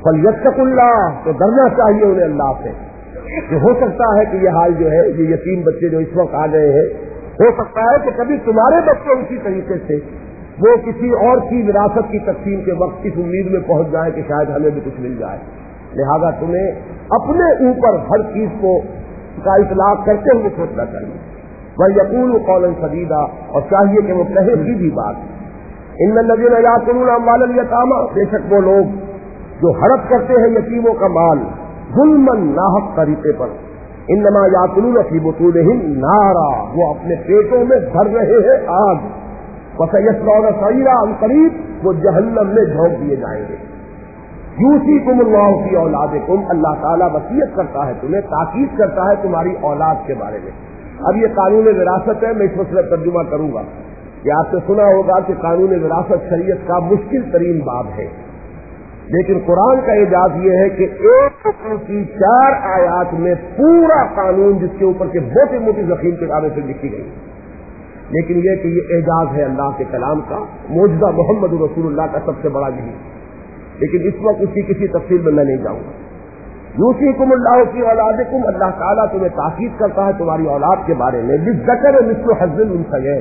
فلیتقوا اللہ، تو ڈرنا چاہیے انہیں اللہ سے. کہ ہو سکتا ہے کہ یہ حال جو ہے، یہ یتیم بچے جو اس وقت آ گئے ہیں، ہو سکتا ہے کہ کبھی تمہارے بچے اسی طریقے سے وہ کسی اور کی وراثت کی تقسیم کے وقت اس امید میں پہنچ جائے کہ شاید ہمیں بھی کچھ مل جائے. لہذا تمہیں اپنے اوپر ہر چیز کو کا اطلاق کرتے ہوئے سوچنا چاہیے. وَيَقُولُ قَوْلًا سَدِيدًا، اور چاہیے کہ وہ کہے سیدھی بات. إِنَّ الَّذِينَ يَأْكُلُونَ أَمْوَالَ الْيَتَامَىٰ، بے شک وہ لوگ جو ہڑپ کرتے ہیں یتیموں کا مال ظلماً ناحق طریقے پر، انما یاکلون فی بطونہم نارا، وہ اپنے پیٹوں میں بھر رہے ہیں آگ. وسیصلون سعیرا، عن قریب وہ جہنم میں جھونک دیے جائیں گے. یوصیکم اللہ فی اولادکم، اللہ تعالیٰ وصیت کرتا ہے تمہیں، تاکید کرتا ہے تمہاری اولاد کے بارے میں. اب یہ قانون وراثت ہے، میں اس مسئلہ ترجمہ کروں گا کہ آپ نے سنا ہوگا کہ قانون وراثت شریعت کا مشکل ترین باب ہے، لیکن قرآن کا اعجاز یہ ہے کہ ایک رکوع کی چار آیات میں پورا قانون جس کے اوپر کے موٹی موٹی ضخیم کتابیں سے لکھی گئی. لیکن یہ کہ یہ اعجاز ہے اللہ کے کلام کا، معجزہ محمد رسول اللہ کا سب سے بڑا یہی. لیکن اس وقت اس کی کسی تفصیل میں میں نہیں جاؤں گا. یوصیکم اللہ فی اولادکم، اللہ تعالیٰ تمہیں تاکید کرتا ہے تمہاری اولاد کے بارے میں. للذکر مثل حظ الانثیین،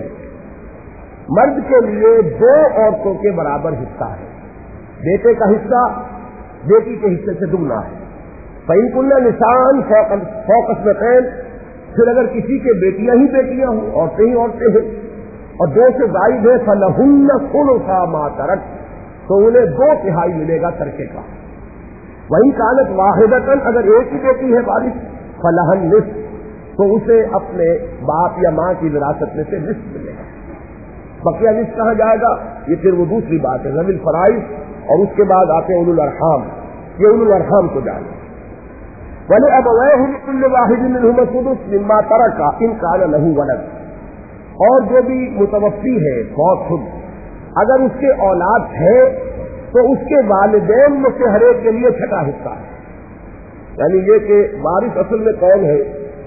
مرد کے لیے دو عورتوں کے برابر حصہ ہے. بیٹے کا حصہ بیٹی کے حصے سے دگنا ہے. فإن کن نساء فوق اثنتین، پھر اگر کسی کے بیٹیاں ہی بیٹیاں ہوں، عورتیں ہی عورتیں ہیں، اور دو سے زائد ہے، فلہن ثلث ما ترک، تو انہیں دو تہائی ملے گا ترکے کا. وہیں کانت واحدۃ، اگر ایک ہی بیٹی ہے وارث، فلہا النصف، تو اسے اپنے باپ یا ماں کی وراثت میں سے نصف ملے گا. بقیہ نصف کہاں جائے گا؟ یہ پھر وہ دوسری بات ہے، ذوی الفرائض، اور اس کے بعد آتے ہیں اولو الارحام. یہ اولو الارحام کو جائے گا. وَلِأَبَوَيْهِ لِكُلِّ وَاحِدٍ مِّنْهُمَا السُّدُسُ مِمَّا تَرَكَ إِن كَانَ لَهُ وَلَدٌ، اور جو بھی متوفی ہے فوت خود، اگر اس کے اولاد ہے تو اس کے والدین میں سے ہر ایک کے لیے چھٹا حصہ ہے. یعنی یہ کہ وارث اصل میں کون ہے؟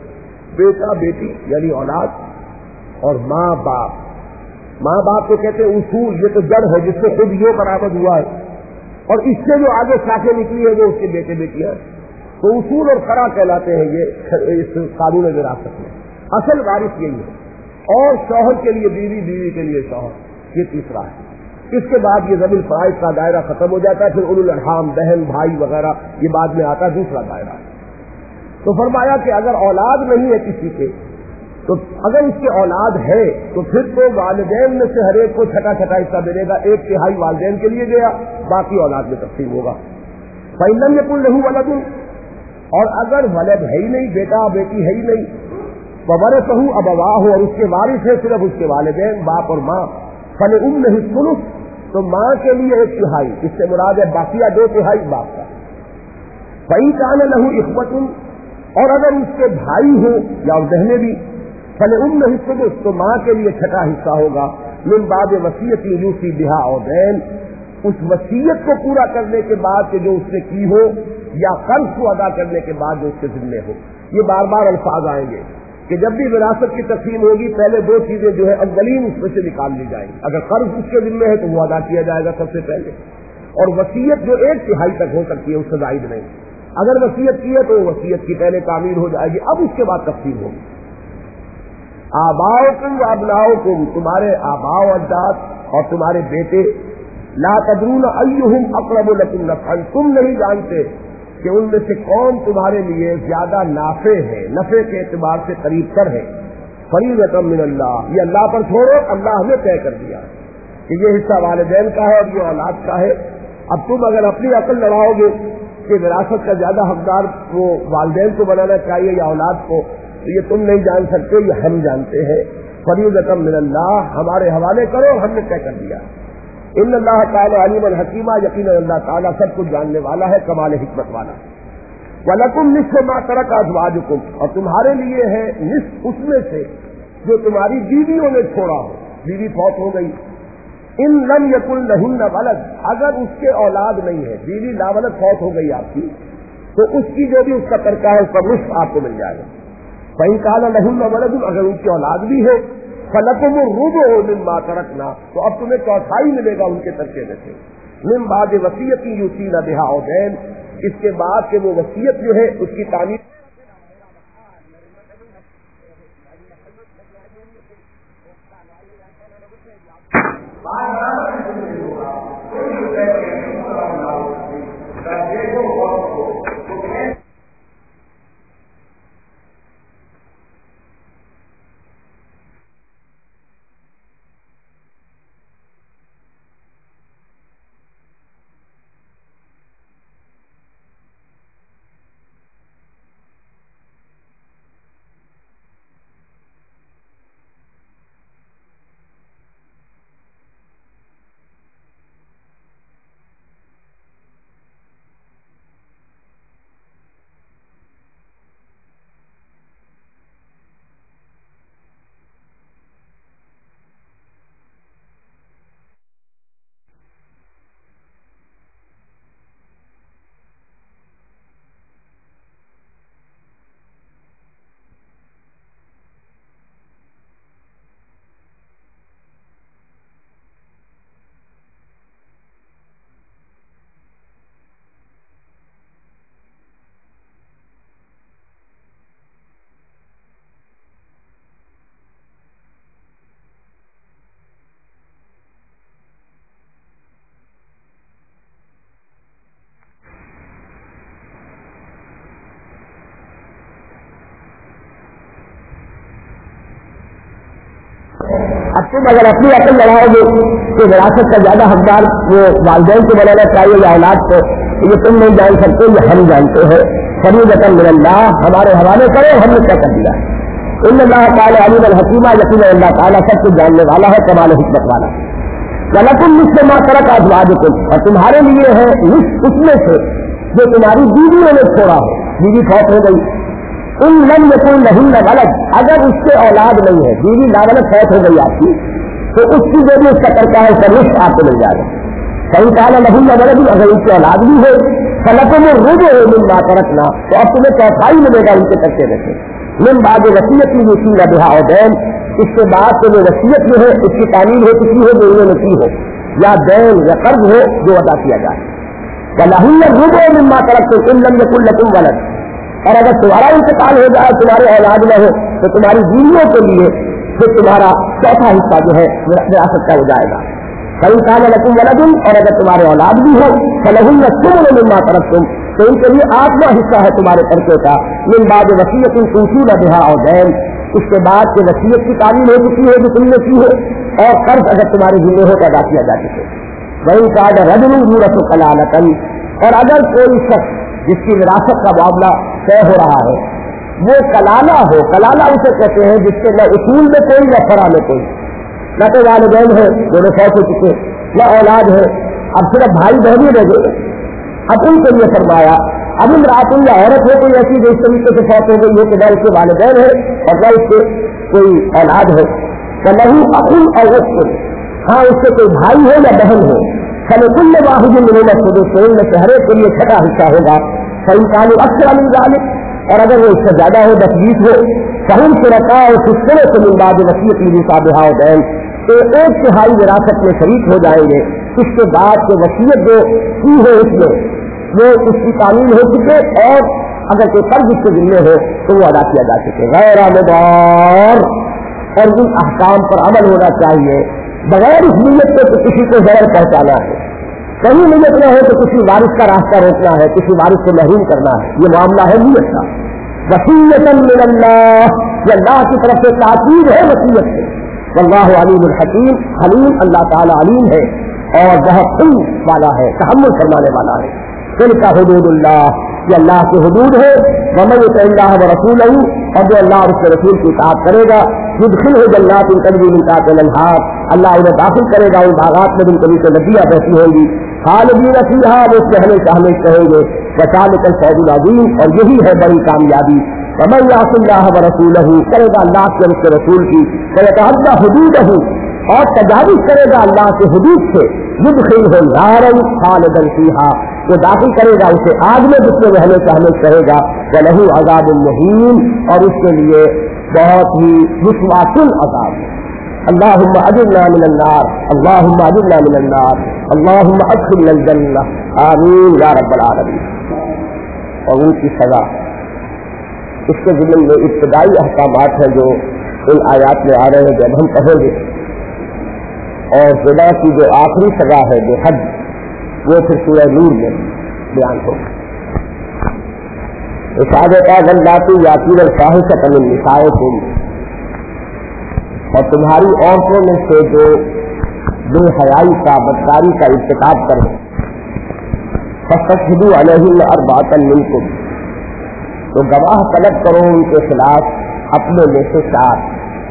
بیٹا بیٹی یعنی اولاد، اور ماں باپ. ماں باپ کو کہتے ہیں اصول، یہ تو جڑ ہے جس سے خود یہ برآمد ہوا ہے، اور اس سے جو آگے شاخیں نکلی ہے وہ اس کے بیٹے بیٹیاں، تو اصول اور فرع کہلاتے ہیں یہ اس قانون وراثت میں. اصل وارث یہی ہے، اور شوہر کے لیے بیوی، بیوی کے لیے شوہر، یہ تیسرا ہے. اس کے بعد یہ ذوی الفرائض کا دائرہ ختم ہو جاتا ہے. پھر اولو الارحام، بہن بھائی وغیرہ، یہ بعد میں آتا ہے دوسرا دائرہ. تو فرمایا کہ اگر اولاد نہیں ہے کسی کے، تو اگر اس کے اولاد ہے تو پھر تو والدین میں سے ہر ایک کو چھٹا چھٹا حصہ ملے گا. ایک تہائی والدین کے لیے گیا، باقی اولاد میں تقسیم ہوگا. فإن لم يكن له ولد، اور اگر ولد ہے ہی نہیں، بیٹا بیٹی ہے ہی نہیں، وورثہ ابواہ، اور اس کے وارث ہے صرف اس کے والدین باپ اور ماں، فلأمہ الثلث، تو ماں کے لیے ایک تہائی، اس سے مراد ہے باقیہ دو تہائی باپ کا. فإن كان له إخوة، اور اگر اس کے بھائی ہوں یا بہنیں بھی، فلأمہ السدس، تو ماں کے لیے چھٹا حصہ ہوگا. من بعد وصیت یوصی بہا او دین، اس وصیت کو پورا کرنے کے بعد کہ جو اس نے کی ہو، یا قرض کو ادا کرنے کے بعد جو اس کے ذمے ہو. یہ بار بار الفاظ آئیں گے کہ جب بھی وراثت کی تقسیم ہوگی پہلے دو چیزیں جو ہے اولین اس میں سے نکال لی جائیں گی. اگر قرض اس کے ذمے ہے تو وہ ادا کیا جائے گا سب سے پہلے، اور وصیت جو ایک تہائی تک ہو سکتی ہے اس سے زائد نہیں. اگر وصیت کی ہے تو وصیت کی پہلے تعمیر ہو جائے گی، اب اس کے بعد تقسیم ہوگی. آباؤکم و ابناؤکم، تمہارے آباء و اجداد اور تمہارے بیٹے، لا تدرون ایہم اقرب لکم نفعا، تم نہیں جانتے کہ ان میں سے کون تمہارے لیے زیادہ نافع ہے، نفع کے اعتبار سے قریب تر ہے. فریضۃ من اللہ، یہ اللہ پر چھوڑو، اللہ نے طے کر دیا کہ یہ حصہ والدین کا ہے اور یہ اولاد کا ہے. اب تم اگر اپنی عقل لڑاؤ گے کہ وراثت کا زیادہ حقدار وہ والدین کو بنانا چاہیے یا اولاد کو، تو یہ تم نہیں جان سکتے، یہ ہم جانتے ہیں. فریضۃ من اللہ، ہمارے حوالے کرو، ہم نے طے کر دیا. ان اللہ تعالی علیم الحکیمہ، یقینا اللہ تعالیٰ سب کچھ جاننے والا ہے، کمال حکمت والا. وَلَكُمْ نِصْفُ مَا تَرَكَ أَزْوَاجُكُمْ، اور تمہارے لیے ہے نصف اس میں سے جو تمہاری بیویوں نے چھوڑا ہو. بیوی فوت ہو گئی، ان لم یکن لہن ولد، اگر اس کے اولاد نہیں ہے، بیوی لاولد فوت ہو گئی آپ کی، تو اس کی جو بھی اس کا ترکہ ہے اس کا نصف آپ کو مل جائے گا. فإن كان لهن ولد، اگر ان کی اولاد بھی ہے، فلکم الربع مما ترکنا، تو اب تمہیں چوتھائی ملے گا ان کے ترکے میں سے. من بعد وصیت یوصین بہا او دین، اس کے بعد کہ وہ وصیت جو ہے اس کی تعمیر اب تم اگر اپنی عقل لڑاؤ گے کہ وراثت کا زیادہ حقدار وہ والدین کو بنانا چاہیے یا اولاد کو، یہ تم نہیں جان سکتے، یہ ہم جانتے ہیں۔ فریضۃ من اللہ، ہمارے حوالے کرو، ہم نے کیا کر دیا۔ ان اللہ تعالی علیم الحکیم، یقینا اللہ تعالیٰ سب کچھ جاننے والا ہے، کمال حکمت والا۔ وَلَكُمْ نِصْفُ مَا تَرَكَ أَزْوَاجُكُمْ، اور تمہارے لیے ہے نصف اس میں سے جو تمہاری بیویوں نے چھوڑا ہو، بیوی فوت ہو گئی، ان لم یکن لہن ولد، اگر اس سے اولاد نہیں ہے، بیوی لاولد فوت ہو گئی آپ کی، تو اس کی جو بھی اس کا کرتا ہے اس کا نصف آپ کو مل جائے گا۔ صحیح کہا لہن ولد، اگر اس سے اولاد بھی ہے فلکم الربع مما ترکنا، تو اب تمہیں چوتھائی ملے گا ان کے کرتے رہتے۔ من بعد وصیت یوصین بہا او دین، اس کے بعد سے وہ وصیت جو ہے اس کی تعمیل ہو چکی ہو جو انہوں نے کی ہو، یا دین یا قرض ہو جو ادا کیا جائے۔ فلہن الربع مما ترکتم ان لم یکن لکم ولد، اور اگر تمہارا انتقال ہو جائے، تمہارے اولاد نہ ہو، تو تمہاری بیویوں کے لیے پھر تمہارا چوتھا حصہ جو ہے وراثت کا ہو جائے گا۔ فإن كان لكم ولد، اور اگر تمہارے اولاد بھی ہو، فلهن الثمن مما تركتم، تو ان کے لیے آٹھواں حصہ ہے تمہارے ترکے کا، من بعد وصیت توصون بها او دین، اس کے بعد کہ وصیت کی تعمیل ہو چکی ہے جو تم نے کی ہے، اور قرض اگر تمہارے ذمہ ہو تو ادا کیا جا چکے۔ وإن كان رجل يورث كلالة، اور اگر کوئی شخص جس کی وراثت کا معاملہ طے ہو رہا ہے وہ کلالہ ہو، کلالہ اسے کہتے ہیں جس کے نہ اصول میں کوئی نہ فرع میں کوئی، نہ تو والدین ہے دونوں فوت ہو چکے، نہ اولاد ہے، اب صرف بھائی بہن ہی رہ گئے، اب ان کے لیے فرمایا اب امرأۃ یا عورت ہے کوئی ایسی جو اس طریقے سے فوت ہو گئی ہے کہ نہ اس کے والدین ہے اور نہ اس کے کوئی اولاد ہے، نہ نہیں اخن اور اخت، ہاں اس سے کوئی بھائی ہے یا بہن ہے، فلکل واحد منہما السدس، ان میں سے ہر ایک کے لیے چھٹا حصہ ہوگا۔ فإن كانوا أكثر من ذلك، اور اگر وہ اس سے زیادہ ہو دسبیس ہو، فهم شركاء في الثلث من بعد وصیت یوصى بها او دین، تو ایک تہائی وراثت میں شریک ہو جائیں گے اس کے بعد کہ وصیت جو کی ہے اس میں وہ اس کی تعمیل ہو چکے، اور اگر کوئی قرض اس کے ذمہ ہو تو وہ ادا کیا جا سکے۔ غیر مضار، اور ان احکام پر عمل ہونا چاہیے بغیر اس نیت کے کہ کسی کو ضرر پہنچانا ہے، کہیں نیت نہ ہو تو کسی وارث کا راستہ روکنا ہے، کسی وارث کو محروم کرنا ہے، یہ معاملہ ہے نیت کا۔ وصیۃ من اللہ، یہ اللہ کی طرف سے تاکید ہے وصیت سے۔ واللہ علیم الحکیم، حلیم، اللہ تعالی علیم ہے اور بہت علم والا ہے، تحمل فرمانے والا ہے۔ تلک حدود اللہ، یہ اللہ کی حدود ہے۔ ومن یطع اللہ ورسولہ، اور جو اللہ اور اس کے رسول کی اطاعت کرے گا، یدخلہ جنات تجری من تحتہا الانہار، اللہ انہیں داخل کرے گا ان باغات میں جن کے نیچے ندیاں بہتی ہوں گی، خالدین فیہا، وہ اس میں ہمیشہ ہمیشہ رہیں گے، وذالک الفوز العظیم، اور یہی ہے بڑی کامیابی۔ ومن یعص اللہ ورسولہ، کرے گا اللہ کے اور اس کے رسول کی، ویتعدی حدودہ، اور تجاوز کرے گا اللہ کے حدود سے، یدخلہ نارا خالدا فیہا، وہ داخل کرے گا اسے آگ میں جس میں وہ ہمیشہ ہمیشہ رہے گا، ولہ عذاب مہین، اور اس کے لیے بہت ہی رسوا کن عذاب ہے۔ اللهم اجرنا من النار اللهم اجرنا من النار اللهم ادخلنا الجنہ آمین یا رب العالمین. اور ان کی سزا اس کے ضمن میں ابتدائی احکامات ہیں جو ان آیات میں آ رہے ہیں جب ہم کہیں گے، اور زنا کی جو آخری سزا ہے جو حد وہ پھر سورہ نور میں بیان ہوگی. اشادتا غلطاتی یاتین الفاحشۃ من نسائکم، اور تمہاری عورتوں میں سے جو بے حیائی کا بدکاری کا ارتکاب کریں، فاستشہدوا علیہن اربعۃ منکم، تو گواہ طلب کرو ان کے خلاف اپنے میں سے چار.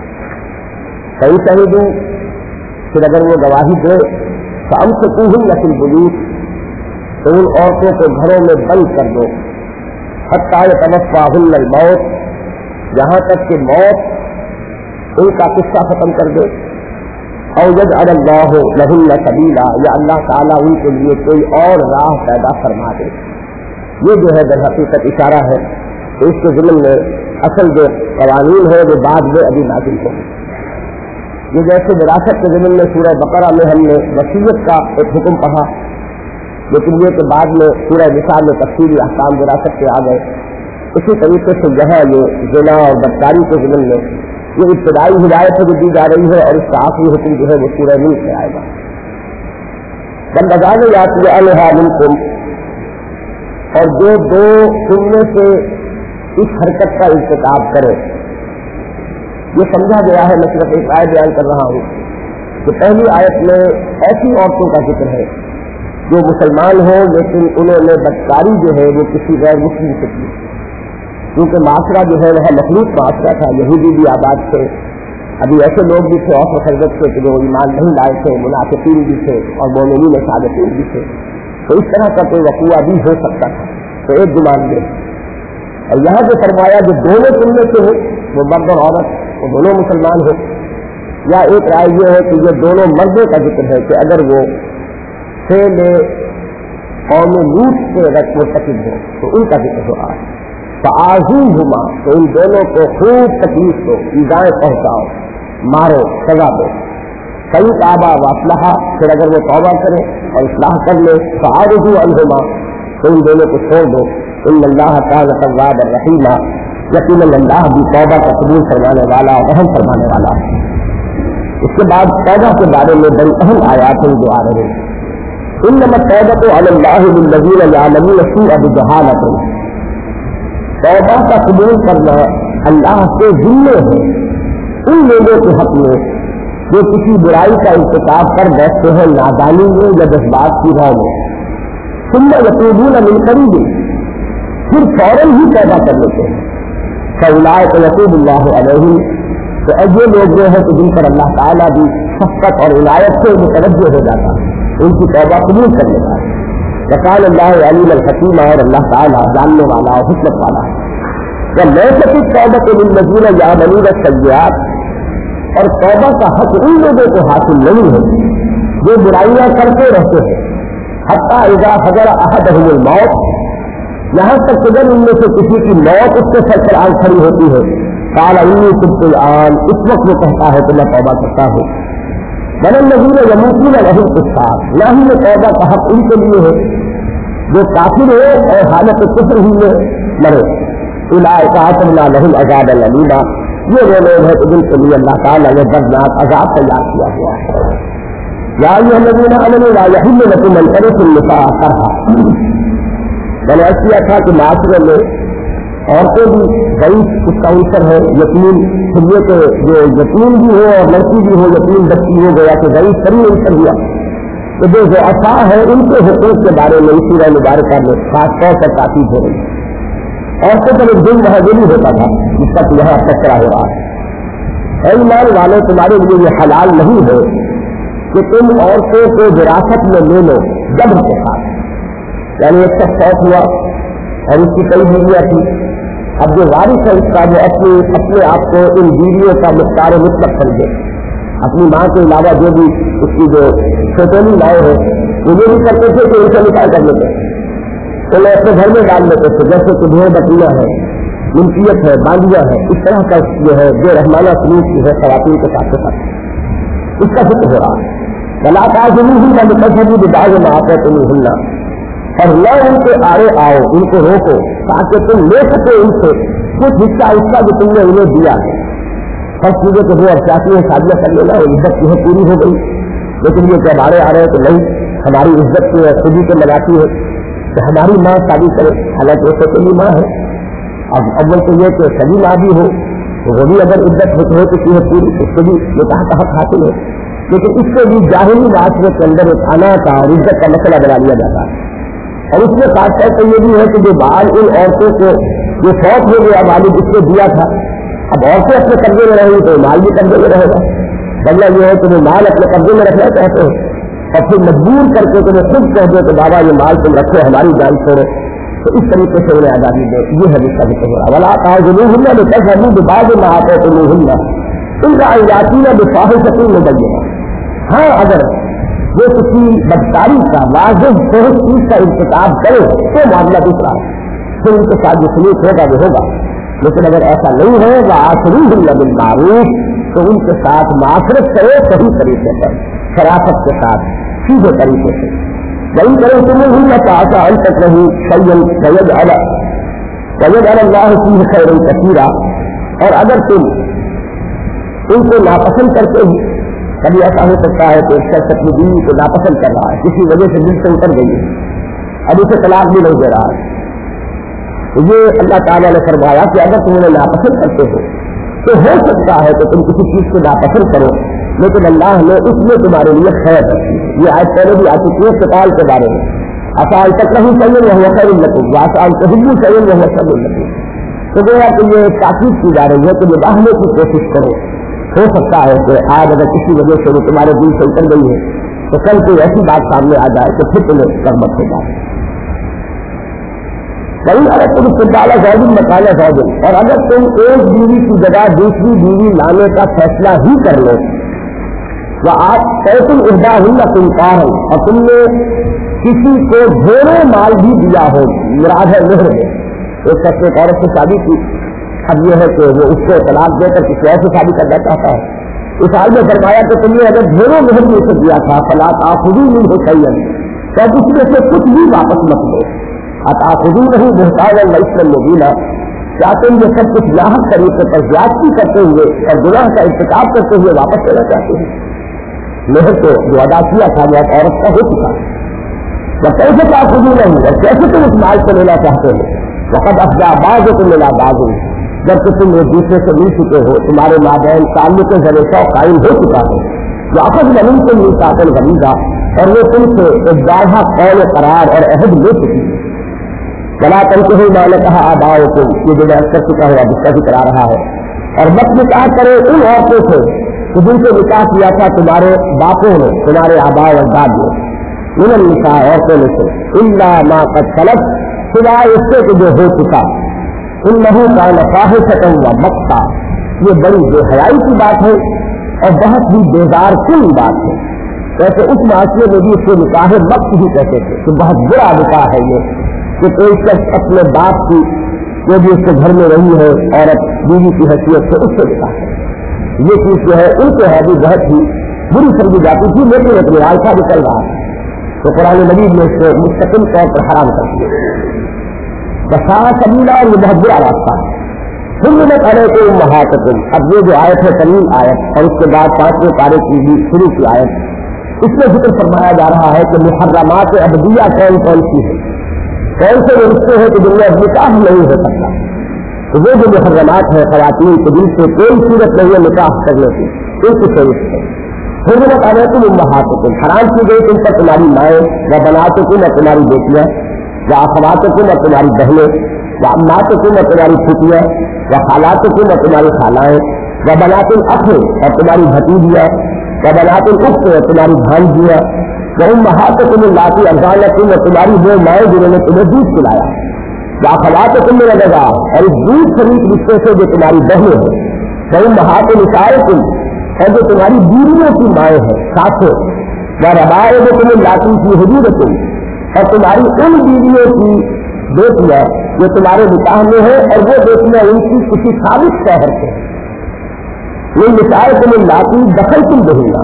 صحیح شہیدوں، پھر اگر وہ گواہی دے فامسکوہن فی البیوت، تو ان عورتوں کو گھروں میں بند کر دو، حتی یتوفاہن الموت، یہاں تک کہ موت ان کا قصہ ختم کر دے. او یجعل اللہ لہن سبیلا، یا اللہ تعالیٰ ان کے لیے کوئی اور راہ پیدا فرما دے. یہ جو ہے در حقیقت اشارہ ہے اس کے ضمن میں اصل جو قوانین ہے وہ بعد میں ابھی نازل ہو. یہ جیسے وراثت کے ضمن میں سورہ بقرہ میں ہم نے وصیت کا ایک حکم پڑھا، لیکن یہ کہ بعد میں سورہ نساء میں تفصیلی احکام وراثت کے آ گئے، اسی طریقے سے یہاں یہ زنا اور بدکاری کے ضمن میں یہ ابتدائی ہدایت جو دی جا رہی ہے، اور اس کا آخری حکم جو ہے وہ سورہ نور سے آئے گا. بندگان یاتی علیہا منکم، اور جو دو تم میں سے اس حرکت کا ارتکاب کرے. یہ سمجھا گیا ہے، میں صرف ایک آیت بیان کر رہا ہوں کہ پہلی آیت میں ایسی عورتوں کا ذکر ہے جو مسلمان ہوں لیکن انہوں نے بدکاری جو ہے وہ کسی غیر مسلم سے کی، کیونکہ معاشرہ جو ہے وہ مخلوق معاشرہ تھا. یہودی بھی آباد تھے، ابھی ایسے لوگ بھی تھے اور خرگت تھے کہ جو ایمان نہیں لائے تھے، منافقین بھی تھے اور مومنین صادقین بھی تھے. تو اس طرح کا کوئی وقوع بھی ہو سکتا تھا. تو ایک گمان میں، اور یہاں جو فرمایا جو دونوں تم میں سے ہو، وہ مرد اور عورت، وہ دونوں مسلمان ہو، یا ایک رائے یہ ہے کہ یہ دونوں مردوں کا ذکر ہے کہ اگر وہ فعل قوم لوط سے اگر مرتکب ہو تو ان کا ذکر ہو رہا ہے. فآذوہما، تو ان دونوں کو خوب تکلیف دو، ایذائیں پہنچاؤ، مارو، سزا دو. کئی تابا واصلحا، پھر اگر وہ توبہ کرے اور اصلاح کر لے فاعرضوا عنہما، تو ان دونوں کو چھوڑ دو. ان اللہ کان توابا رحیما، یقیناً اللہ بھی توبہ کا قبول فرمانے والا اور رحم فرمانے والا ہے. اس کے بعد توبہ کے بارے میں بڑی اہم آیات ہیں جو آ رہے ہیں. انما التوبۃ علی اللہ للذین یعلمون السوء بجہالۃ، توبہ کا قبول کرنا اللہ کے ذمے ہے ان لوگوں کے حق میں جو کسی برائی کا ارتکاب کر بیٹھتے ہیں نادانی میں یا جذبات کی راہ میں. ثم یتوبون من قریب، پھر فوراً ہی توبہ کر لیتے ہیں. فاولئک یتوب اللہ علیہم، تو ایسے لوگ جو ہیں کہ جن پر اللہ تعالیٰ بھی شفقت اور عنایت سے متوجہ ہو جاتا ہے، ان کی توبہ قبول کر لیتا ہے. وقال اللہ علیم الحکیم، اور اللہ تعالیٰ جاننے والا اور حکمت والا ہے. ولیست التوبۃ للذین یعملون السیئات، اور توبہ کا حق ان لوگوں کو حاصل نہیں ہے جو برائیاں کرتے رہتے ہیں. حتی اذا حضر احدہم الموت، یہاں تک کہ جب ان میں سے کسی کی موت اس کے سر پر آن کھڑی ہوتی ہے، قال انی تبت الآن، اس وقت وہ کہتا ہے کہ میں توبہ کرتا ہوں. ولا الذین یموتون وهم کفار، نہ ہی یہ توبہ کا حق ان کے لیے ہے جو کافر ہے اور حالت کفر ہی میں مرے. اولئک اعتدنا لهم عذابا الیما، یہ وہ لوگ ہیں کہ جن کے لیے اللہ تعالیٰ نے دردناک عذاب تیار کیا ہوا ہے. یا ایھا الذین آمنوا لا یحل لکم ان ترثوا النساء کرہا، میں نے عرض کیا تھا کہ معاشرے میں عورتیں بھی ضعیف اس کا عنصر ہے. یتیم، پھر یہ کہ جو یتیم بھی ہو اور لڑکی بھی ہو، یتیم بچی ہو گیا کہ ضعیف ترین عنصر ہوا. تو جو ضعفاء ہے ان کے حقوق کے بارے میں سورہ مبارکہ میں خاص طور پر تاکید ہو رہی ہے. عورتوں پر ایک دن وہاں یہ نہیں ہوتا تھا جس تک یہاں تذکرہ ہو رہا ہے. اے ایمان والے، تمہارے لیے یہ حلال نہیں ہے کہ تم عورتوں کو وراثت میں لے لو جبر کے ساتھ. یعنی ایک شخص فوت ہوا اور اس کی کئی بیویاں تھی، اب جو وارث ہے اس کا وہ اپنی اپنے آپ کو ان بیویوں کا مختار مطلق سمجھے. اپنی ماں کے علاوہ جو بھی اس کی جو چھوٹی لائے ہیں وہ یہ بھی کرتے تھے کہ اسے نکال کر لیتے تو میں اپنے گھر میں ڈال لیتے تھے، جیسے کہ بھیڑ بکریاں ہیں، ملکیت ہے، باندیاں ہے. اس طرح کا جو ہے بے رحمانہ سلوک کی ہے خواتین کے ساتھ ساتھ. اس کا ذکر ہو رہا ہے. بلا تعجلوہن بتذہبوا ببعض ما آتیتموہن، اور نہ ان کے آڑے آؤ، ان کو روکو تاکہ تم لے سکو ان سے کچھ حصہ اس کا جو تم نے انہیں دیا ہے. فرض کیجیے کہ وہ اب چاہتی ہے شادیاں کر لینا، عزت جو ہے پوری ہو گئی، لیکن یہ جب آڑے آ رہے ہیں تو نہیں، ہماری عزت جو ہے خود ہی کو لگاتی ہے کہ ہماری ماں شادی کرے، حالانکہ وہ تو ماں ہے. اب اول تو یہ کہ سبھی ماں بھی ہو تو وہ بھی اگر عزت ہو چکی ہے پوری، اس سے بھی نکاح کا حق حاصل ہے. لیکن اس سے بھی جاہلی معاشرے کے اندر ایک انا کا اور عزت کا مسئلہ بنا لیا جاتا ہے. اور اس میں خاص طور پر یہ بھی ہے کہ جو بعض ان عورتوں کو جو شوق ہو گیا والد اس کو دیا تھا، اب عورتیں اپنے قبضے میں رہیں گی تو مال بھی قبضے میں رہے گا. بدلا یہ ہے کہ وہ مال اپنے قبضے میں رکھنا چاہتے ہیں اور پھر مجبور کر کے تو وہ خود کہہ دے کہ بابا یہ مال تم رکھو، ہماری جان چھوڑو، تو اس طریقے سے انہیں آزادی دے. یہ ہے جس کا ذکر ہو رہا. ولا تعجلوہن بتذہبوا ببعض ما آتیتموہن الا ان یاتین بفاحشۃ مبینہ. ہاں اگر وہ کسی بدکاری کا واضح صحیح چیز کا ارتکاب کرے تو معاملہ دوسرا ہے، پھر ان کے ساتھ جو سلوک ہوگا وہ ہوگا. لیکن اگر ایسا نہیں ہے وعاشروہن بالمعروف، تو ان کے ساتھ معاشرت کرے صحیح طریقے پر، شرافت کے ساتھ، سیدھے طریقے سے. وہی کرے تمہیں ہی نہ چاہتا ان تک نہیں سید سید علی سید اللہ فیہ خیر کثیرا. اور اگر تم ان کو ناپسند کرتے ہی، کبھی ایسا ہو سکتا ہے کہ ایک شخص اپنی بیوی کو ناپسند کر رہا ہے، کسی وجہ سے دل سے اتر گئی ہے، اب اسے طلاق بھی نہیں دے رہا ہے، تو یہ اللہ تعالیٰ نے فرمایا کہ اگر تم انہیں ناپسند کرتے ہو تو ہو سکتا ہے کہ تم کسی چیز کو ناپسند کرو، لیکن اللہ نے اس میں تمہارے لیے خیر رکھی. یہ آج پہلے بھی آ چکی ہے استقال کے بارے میں. آسان تک نہیں چاہیے وہ خیر الکم، آسان کہلو چاہیے وہ شر الکم. تو گویا کہ یہ تاکید کی جا رہی ہے کہ یہ باہنے کی کوشش کرو. ہو سکتا ہے کہ آج اگر کسی وجہ سے وہ تمہارے دل سے اتر گئی ہے تو کل کوئی ایسی بات سامنے آ جائے کہ پھر تمہیں کرمت ہو جائے. کئی اگر تم استعمال غیر مکانہ غیر، اور اگر تم ایک بیوی کی جگہ دوسری بیوی لانے کا فیصلہ ہی کر لو، وہ آپ تم اہدا ہوں تم کار ہو، اور تم نے کسی کو ڈھیروں مال بھی دیا ہو، مراد ہے مہر ہے. ایک شخص ایک عورت سے شادی کی، اب یہ ہے کہ وہ اس کو طلاق دے کر کسی اور سے شادی کرنا چاہتا ہے. اس حال میں فرمایا کہ تم نے اگر ڈھیروں مہر میں سے دیا تھا فلا تاخذوا منه شيئا، تو اس میں سے کچھ بھی واپس مت لو. اتاخذونه بهتانا واثما مبینا، کیا تم یہ سب کچھ لاحق طریقے پر زیادتی کرتے ہوئے اور گناہ کا ارتکاب کرتے ہوئے واپس لینا چاہتے ہیں؟ مہر تو جو ادا کیا تھا وہ عورت کا ہو چکا ہے، وہ کیسے تاخذونه اور کیسے تم اس مال کو لینا چاہتے ہو؟ وقد افضى بعضكم الى بعض، جبکہ تم ایک دوسرے سے مل چکے ہو، تمہارے مابین تعلق ذریعہ قائم ہو چکا ہے. واپس زمین سے مل ساکن غریضہ، اور وہ تم سے ایک گاڑھا قول قرار اور عہد لے چکی ہے. بلا تنکحوا ما نکح آباؤکم، یہ جو میں کر چکا ہوا جس کا ذکر آ رہا ہے. اور مت نکاح کرے ان عورتوں سے کہ جن سے نکاح کیا تھا تمہارے باپوں نے، تمہارے آباء و اجداد نے، من النساء عورتوں میں سے، الا ما قد سلف، سوائے اس سے کہ جو ہو چکا. انه کان فاحشۃ ومقتا، یہ بڑی بے حیائی کی بات ہے اور بہت ہی بیزار کن بات ہے. ویسے اس معاشرے میں بھی اس کو نکاح مقت ہی کہتے تھے کہ بہت برا نکاح ہے یہ کہ کوئی شخص اپنے باپ کی جو بھی اس کے گھر میں رہی ہے عورت بیوی کی حیثیت سے اس سے نکاح ہے. یہ چیز جو ہے ان کے ہے بھی بہت ہی بری سمجھی جاتی تھی، لیکن ایک رواج کا نکل رہا ہے تو قرآن مجید نے اس کو مستقل طور پر حرام کر دیا. بسا سبیلا، اور یہ بہت برا راستہ ہے. پھر میں نے کہا کہ امہاتکم، اب یہ جو آیت ہے طویل آیت اور اس کے بعد پانچویں پارے کی بھی شروع کی آیت، اس میں ذکر فرمایا جا رہا ہے کہ محرمات ابدیہ کون کون سی ہے، کون سے رشتے ہیں کہ جن میں اب نکاح نہیں ہو سکتا. تو وہ جو محرمات ہے خواتین کے دل سے کوئی صورت نہیں ہے نکاح کرنے کی، ان کی فہرست ہے. پھر میں نے کہا کہ امہاتکم، حرام کی گئی تم پر تمہاری مائیں، و بناتکم اور تمہاری بیٹیاں، و اخواتکم اور تمہاری بہنیں، و عماتکم اور تمہاری پھوپھیاں، و خالاتکم اور تمہاری خالائیں، و بنات الاخ اور تمہاری بھتیجیاں، و بنات الاخت اور تمہاری بھانجیاں، و امہاتکم اللاتی ارضعنکم اور تمہاری وہ مائیں جنہوں نے تمہیں دودھ پلایا، و اخواتکم من الرضاع اور اس دودھ شریک رشتے سے جو تمہاری بہنیں ہیں، و امہات نسائکم اور جو تمہاری بیویوں کی مائیں ہیں ساتھوں، و ربائبکم اللاتی فی حجورکم اور تمہاری ان بیویوں کی بیٹیاں جو تمہارے نکاح میں ہے اور وہ بیٹیاں ان کی کسی ثابت شوہر سے. یہ نکاح تم اللاتی دخل تم بہنگا،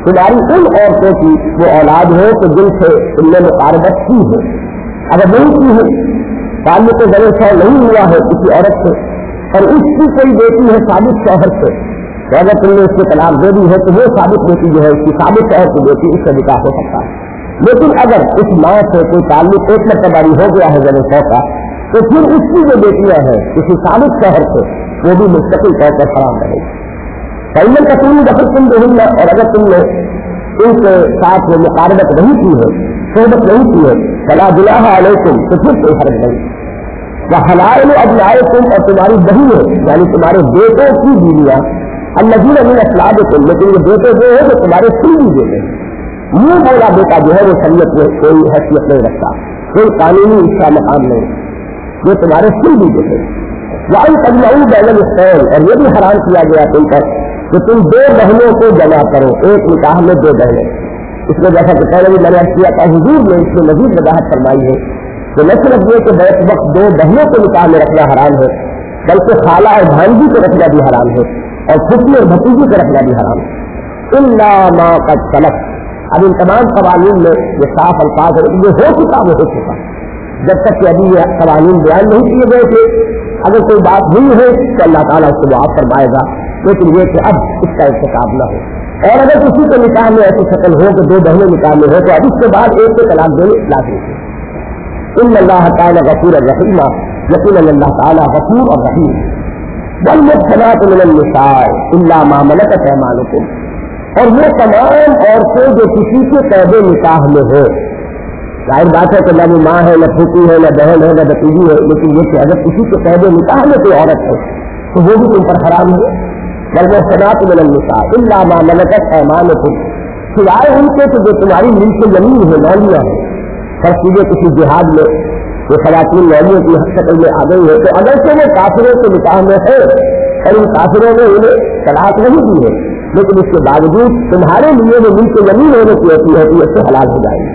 تمہاری ان عورتوں کی وہ اولاد ہو کہ جن سے تم نے مقاربت کی ہے. اگر نہیں کی ہے, تعلق زر شوہر نہیں ہوا ہے کسی عورت سے, اور اس کی کوئی بیٹی ہے ثابت شوہر سے, تو اگر تم نے اس کو طلاق دے دی ہے تو وہ ثابت بیٹی جو ہے اس کی ثابت شوہر کی بیٹی اس سے نکاح ہو سکتا ہے. لیکن اگر اس ماں سے کوئی تعلق ایک مرتبہ ہو گیا ہے زر شوہر کا, تو پھر اس کی جو بیٹیاں ہیں کسی ثابت شوہر سے وہ بھی مستقل طور پر حرام رہے گی. پہلے کا تم دخل تم دہل, اور اگر تم نے ان کے ساتھ وہ مقاربت نہیں کی ہے, صحبت نہیں کی ہے, فلا جناح علیکم, تو پھر کوئی حرج نہیں. وہ حلائل ابنائکم, اور تمہاری بہنیں یعنی تمہارے بیٹوں کی بیویاں, الذین من اصلابکم, لیکن یہ بیٹے جو ہے وہ تمہارے سلبی بیٹے ہیں. یہ بولا بیٹا جو ہے وہ شریعت میں کوئی حیثیت نہیں رکھتا, کوئی قانونی اس کا مقام نہیں, یہ تمہارے سلبی بیٹے. وَأَن تَجْمَعُوا بَيْنَ الْأُخْتَيْنِ, اور یہ بھی حرام کیا گیا تم پر کہ تم دو بہنوں کو جمع کرو ایک نکاح میں دو بہنیں. اس میں جیسا کہ پہلے بھی میں نے کیا تھا, حضور نے اس میں مزید وضاحت فرمائی ہے کہ نہ صرف یہ کہ بیک وقت دو بہنوں کو نکاح میں رکھنا حرام ہے, بلکہ خالہ اور بھانجی کو رکھنا بھی حرام ہے, اور پھپھی اور بھتیجی کو رکھنا بھی حرام ہے. الا ما قد سلف, اب ان تمام قوانین میں یہ صاف الفاظ ہے, یہ ہو چکا وہ ہو چکا, جب تک کہ ابھی یہ قوانین بیان نہیں کیے گئے تھے. اگر کوئی بات ہوئی ہے تو اللہ تعالیٰ اس کو معاف فرمائے گا, لیکن یہ کہ اب اس کا ارتکاب نہ ہو. اور اگر کسی کے نکاح میں ایسی شکل ہو کہ دو بہنیں نکاح میں ہو تو اب اس کے بعد ایک کو طلاق دینے لازمی ہے. ان اللہ تعالیٰ غفور الرحیم, یقیناً اللہ تعالیٰ غفور اور رحیم. والمحصنات من النساء الا ما ملكت ايمانكم, اور وہ تمام عورتیں جو کسی کے قید نکاح میں ہو. ظاہر بات ہے کہ نہ وہ ماں ہے, نہ پھوپھی ہے, نہ بہن ہے, نہ بتیجی ہے, لیکن یہ کہ اگر کسی کے قید نکاح میں کوئی عورت ہے تو وہ بھی تم پر حرام ہے. والمحصنات من النساء الا ما ملكت ايمانكم, سوائے ان کے کہ جو تمہاری ملک زمین ہے, نولیاں ہیں. ہر چیزیں کسی جہاد میں وہ خواتین نولیوں کی شکل میں آ گئی ہے, تو اگر سے وہ کافروں کے نکاح میں ہے اور ان کافروں نے انہیں طلاق نہیں دی ہے, لیکن اس کے باوجود تمہارے لیے وہ ملک زمین ہونے کی ہوتی ہے تو اس سے حلال ہو جائے گی.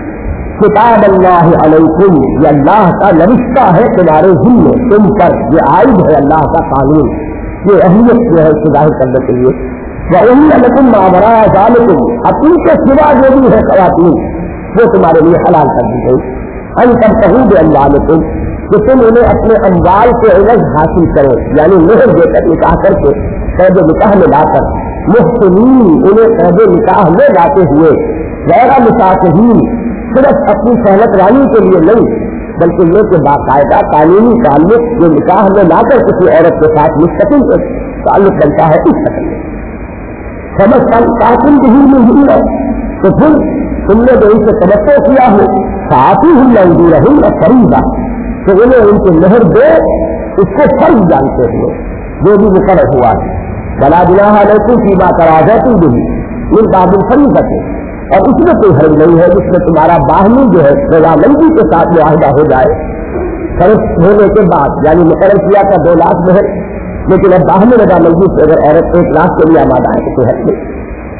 کتاب اللہ علیکم, یہ اللہ کا نوشتہ ہے تمہارے ذمہ, تم پر یہ عائد ہے اللہ کا قانون, یہ اہمیت جو ہے اس کو ظاہر کرنے کے لیے. وَأُحِلَّ لَكُم مَّا وَرَاءَ ذَلِكُم, اب ان کے سوا جو بھی ہے خواتین وہ تمہارے لیے حلال کر دی گئی. ان تبتغوا بأموالکم, کہ تم انہیں اپنے اموال کے عوض حاصل کرو, یعنی مہر دے کر نکاح کر کے قید نکاح میں لا کر, محسنین انہیں قید نکاح میں لاتے ہوئے, غیر مسافرین صرف اپنی سہولت رانی کے لیے نہیں, بلکہ یہ کہ باقاعدہ قانونی تعلق جو نکاح میں لا کر کسی عورت کے ساتھ مستقل تعلق بنتا ہے اس شکل میں. سمجھ کافی نہیں مل ہے تو پھر تم نے جو ان سے تبصرہ کیا ہے کافی ہی لنگی رہی اور فریضہ, تو انہیں ان کی مہر دے اس کو فرض جانتے ہوئے جو بھی مقرر ہوا ہے. بلا جناح علیکم فیما تراضیتم به من بعد الفریضۃ, اور اس میں کوئی حرج نہیں ہے جس میں تمہارا باہمی جو ہے رضامندی کے ساتھ معاہدہ ہو جائے فرض ہونے کے بعد, یعنی مقرر کیا تھا دو لاکھ مہر, لیکن اب باہمی رضامندی سے اگر عورت ایک لاکھ کے لیے آمادہ ہے تو کوئی حرج نہیں.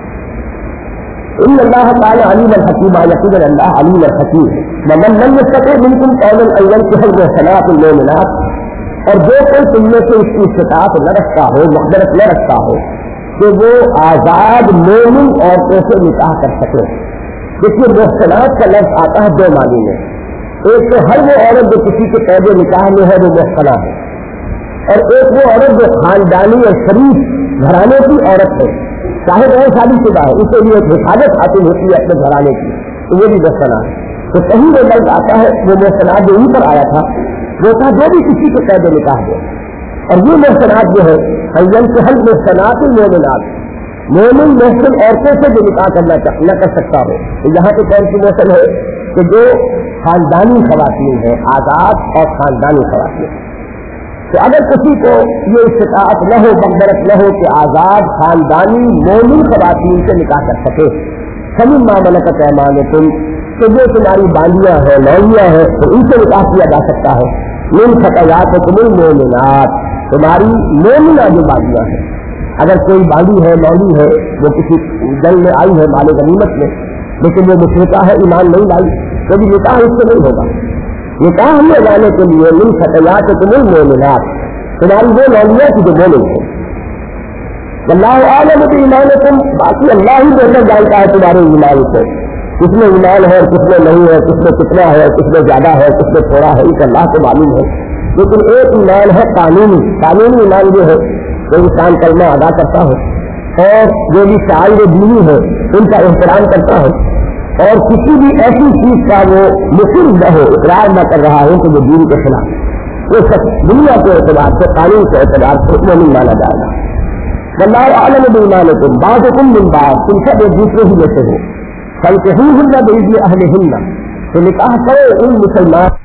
ان اللہ تعالی علیم الحکیم, یقینا اللہ علیم الحکیم. ومن لم یستطع منکم قولا ان ينكح المحصنات المؤمنات, اور جو کوئی تم میں سے اس کی استطاعت نہ رکھتا ہو, مقدرت نہ رکھتا ہو کہ وہ آزاد مومن عورتوں سے نکاح کر سکے. دیکھیے محصنات کا لفظ آتا ہے دو معنی میں, ایک تو ہر وہ عورت جو کسی کے قید نکاح میں ہے وہ محصنہ ہے, اور ایک وہ عورت جو خاندانی اور شریف گھرانے کی عورت ہے, چاہے غیر شادی شدہ ہے, اس کے لیے حفاظت حاصل ہوتی ہے اپنے گھرانے کی, تو یہ بھی محصنہ ہے. تو کہیں وہ لفظ آتا ہے وہ محصنات جو ان پر آیا تھا وہ تھا جو بھی کسی کے قید نکاح ہے, اور یہ محصنات جو ہے حیّن کے حل محصنات المؤمنات, مومن محسن عورتوں سے جو نکاح کرنا نہ کر سکتا ہو. تو یہاں پہ کون سی محسن ہے کہ جو خاندانی خواتین ہے, آزاد اور خاندانی خواتین. تو اگر کسی کو یہ استطاعت نہ ہو, مقدرت نہ ہو کہ آزاد خاندانی مومن خواتین سے نکاح کر سکے, سبھی ماملکت ایمانکم, تو جو تمہاری باندیاں ہیں, لولیاں ہیں, تو ان سے نکاح کیا جا سکتا ہے. من فتياتكم المؤمنات, تمہاری مومنہ جو باندیاں ہیں, اگر کوئی باندی ہے, لولی ہے, وہ کسی جنگ میں آئی ہے مال غنیمت میں, لیکن وہ مشرکہ ہے, ایمان نہیں لائی, تو بھی نکاح اس سے نہیں ہوگا. نکاح میں جانے کے لیے من فتياتكم المؤمنات, تمہاری وہ لولیاں کی جو مومن ہے. اللہ عالم بایمانکم، باقی اللہ ہی بہتر جانتا ہے تمہارے ایمان کو، کس میں ایمان ہے کس میں نہیں ہے، کس میں کتنا ہے کس میں زیادہ ہے کس میں تھوڑا ہے، اس اللہ کو معلوم ہے۔ لیکن ایک ایمان ہے قانونی، قانونی ایمان یہ ہے کہ انسان کلمہ ادا کرتا ہے اور جو بھی شاعر دینی ہے ان کا احترام کرتا ہے، اور کسی بھی ایسی چیز کا وہ مصر نہ ہو، اقرار نہ کر رہا ہو کہ وہ دین کے خلاف، وہ سب دنیا کے اعتبار سے قانون کے اعتبار سے مومن مانا جائے گا۔ واللہ اعلم بایمانکم بعضکم من بعض، تم سب ایک دوسرے ہی جیسے ہو، فانکحوہن بإذن اہلہن، تو نکاح کرو ان مسلمان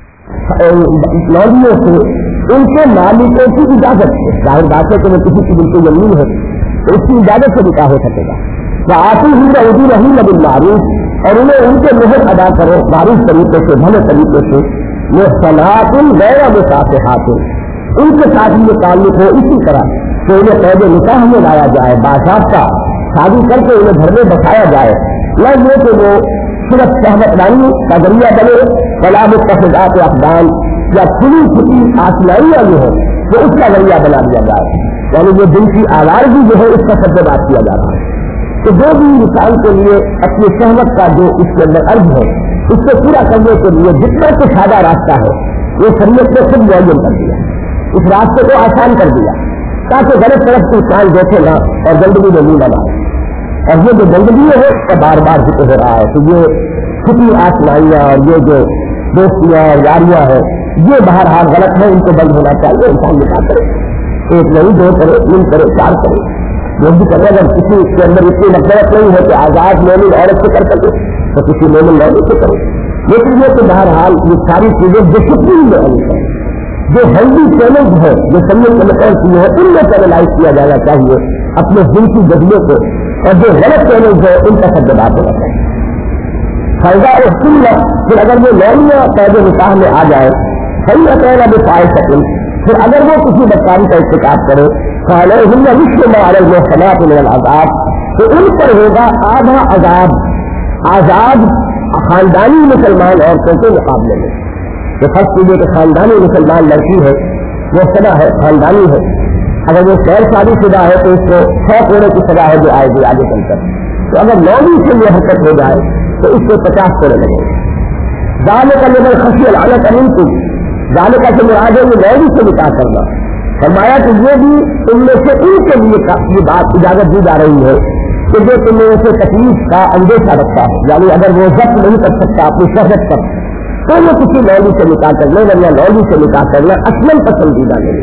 لوگوں سے ان کے مالکوں کی اجازت سے، ظاہر بات ہے کہ وہ کسی کی بالکل یمین ہے تو اس کی اجازت سے نکاح ہو سکے گا۔ وآتوہن اجورہن بالمعروف، اور انہیں ان کے مہر ادا کرو معروف طریقے سے، بھلے طریقے سے، محصنات غیر مصافحات، ان کے ساتھ یہ تعلق ہو اسی طرح کہ انہیں قید نکاح میں لایا جائے، باضابطہ شادی کر کے انہیں گھر میں بسایا جائے، نہ یہ کہ وہ صرف شہوت رانی کا ذریعہ بنے، ولا متخذات اقدام، یا کھلی کھلی آسمائیاں جو ہے وہ اس کا ذریعہ بنا دیا جائے، یعنی یہ دل کی آوارگی جو ہے اس کا سب سے بات کیا جا رہا ہے کہ جو بھی انسان کے لیے اپنی شہوت کا جو اس کے اندر عرض ہے اس کو پورا کرنے کے لیے جتنا کچھ سادہ راستہ ہے وہ شریعت نے خود معین کر دیا، اس راستے کو آسان کر دیا تاکہ غلط طرف سے انسان دیکھے گا اور گندگی میں نہیں لگا۔ اور یہ جو گندگی ہے اس کا بار بار ذکر ہو رہا ہے کہ یہ چھپی آسمائیاں اور یہ جو دوستیاں اور یاریاں ہیں یہ بہرحال غلط ہے، ان کو بند ہونا چاہیے، انسان نکاح کرے، ایک نہیں دو کرے تین کرے چار کرے، جو بھی کرے، اگر کسی کے اندر اتنی نفرت نہیں ہے کہ آزاد مومن عورت سے کر سکے تو کسی مومن عورت سے کرے، لیکن یہ کہ بہرحال یہ ساری چیزیں ڈسپلین میں ہونی چاہیے، جو ہیلدی چیلنج ہے جو سمجھ کے مقام کی ہے ان میں چینلائز کیا جانا چاہیے اپنے دل کی جذبے کو، اور جو غلط چیلنج ہے ان کا سب بات ہونا چاہیے۔ فائدہ اور سنت، پھر اگر وہ لولیاں قید نکاح میں آ جائے، صحیح اکیلا بھی پائے سکیں، پھر اگر وہ کسی بدکاری کا ارتکاب کرے فعلیہن نصف ما علی المحصنات من العذاب، تو ان پر ہوگا آدھا عذاب، آزاد خاندانی مسلمان عورتوں کے مقابلے میں۔ جو فرض کیجیے کہ خاندانی مسلمان لڑکی ہے، وہ سزا ہے خاندانی ہے، اگر وہ غیر شادی شدہ ہے تو اس کو سو کوڑے کی سزا ہے جو آئے گی آگے چل کر، تو اگر نویں سے یہ حرکت ہو جائے تو اس کو پچاس کوڑے لگے گا۔ ذالک لمن خشی العنت منکم، ذالک سے مراد ہے یہ نویں سے نکاح کرنا، فرمایا کہ یہ بھی تم میں سے ان کے لیے یہ بات اجازت دی جا رہی ہے کہ جو تم نے اسے تکلیف کا اندیشہ رکھا ہے، یعنی اگر وہ ضبط نہیں کر سکتا اپنی شہرت پر تو وہ کسی لولی سے نکاح کر لے، ورنہ لولی سے نکاح کرنا اصلاً پسندیدہ نہیں۔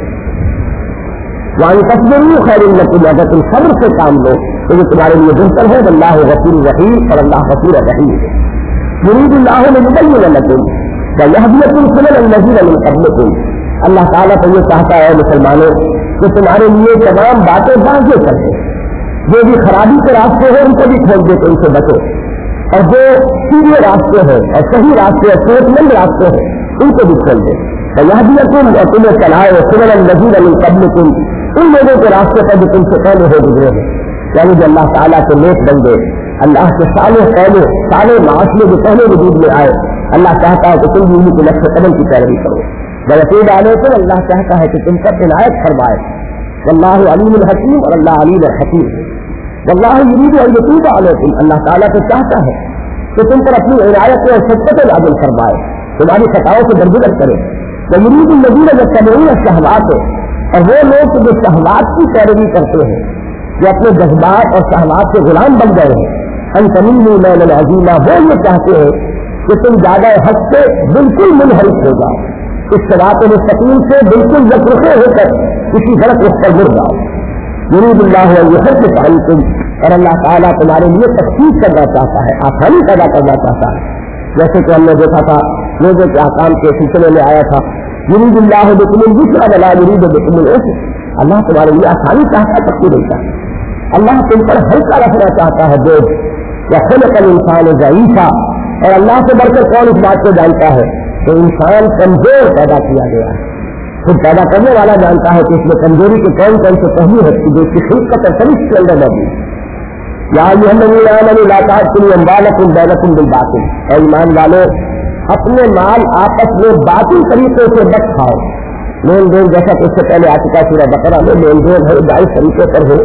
وہاں تصویر خیر لکم، اگر تم صبر سے کام لو تو یہ تمہارے لیے بہتر ہے، اللہ غفور رحیم، اور اللہ غفور رحیم ہے۔ یرید اللہ لیبین لکم ویہدیکم سنن الذین من قبلکم، اللہ تعالیٰ تو یہ چاہتا ہے مسلمانوں کہ تمہارے لیے تمام باتیں واضح کر دے، جو بھی خرابی کے راستے ہیں ان کو بھی کھول دے تو ان سے بچو، اور جو سیدھے راستے ہیں اور صحیح راستے اور صحت مند راستے ہیں ان کو بھی کھول دے، ویہدیکم، اور تمہیں چلائے سنن الذین من قبلکم، ان لوگوں کے راستے پر جو تم سے پہلے ہو گزرے ہیں، یعنی جو اللہ تعالیٰ کے نیک بندے، اللہ کے صالح پہلے سارے معاشرے جو پہلے وجود میں آئے، اللہ چاہتا ہے کہ تم بھی انہیں کے نقش قدم کی پیروی کرو، یقین ڈالے تو اللہ چاہتا ہے کہ تم پر عنایت فرمائے، واللہ علیم الحکیم، اور اللہ علیم الحکیم ہے، واللہ یرید ان یتوب علیکم، اللہ تعالیٰ تو چاہتا ہے کہ تم پر اپنی عنایت اور شفقت نازل فرمائے، تمہاری خطاؤں سے درگزر کرے، ویرید الذین یتبعون الشہوات، اور وہ لوگ جو شہوات کی پیروی کرتے ہیں، جو اپنے جذبات اور شہوات کے غلام بن گئے ہیں، ان تمیلوا میلا عظیما، وہ یہ چاہتے ہیں کہ تم زیادہ حد سے بالکل منحرف ہو جاؤ، اس صراط مستقیم سے بالکل یکرخے ہو کر کسی غلط رخ پر گر جاؤ۔ یرید اللہ ان یخفف عنکم، اور اللہ تعالیٰ تمہارے لیے تخفیف کرنا چاہتا ہے، آسانی پیدا کرنا چاہتا ہے، جیسے کہ ہم نے دیکھا تھا روزے کے احکام کے سلسلے میں آیا تھا، یرید اللہ بکم الیسر ولا یرید بکم العسر، اللہ تمہارے لیے آسانی چاہتا ہے، تخفیف نہیں چاہتا، اللہ تم پر ہلکا رکھنا چاہتا ہے بوجھ۔ وخلق الانسان ضعیفا، اور اللہ سے بڑھ کر کون اس بات کو جانتا ہے کہ انسان کمزور پیدا کیا گیا ہے، خود پیدا کرنے والا جانتا ہے کہ اس میں کمزوری کے کون کون سے پہلو ہے جو اس کی خلقت اور ترش کے اندر موجود ہے۔ یا ایھا الذین آمنوا لا تأکلوا اموالکم بینکم بالباطل، اور ایمان والو اپنے مال آپس میں باطل طریقے سے مت کھاؤ، لین دین جیسا کہ اس سے پہلے آ چکا سورہ بقرہ میں لین دین ہے جائز طریقے پر ہو،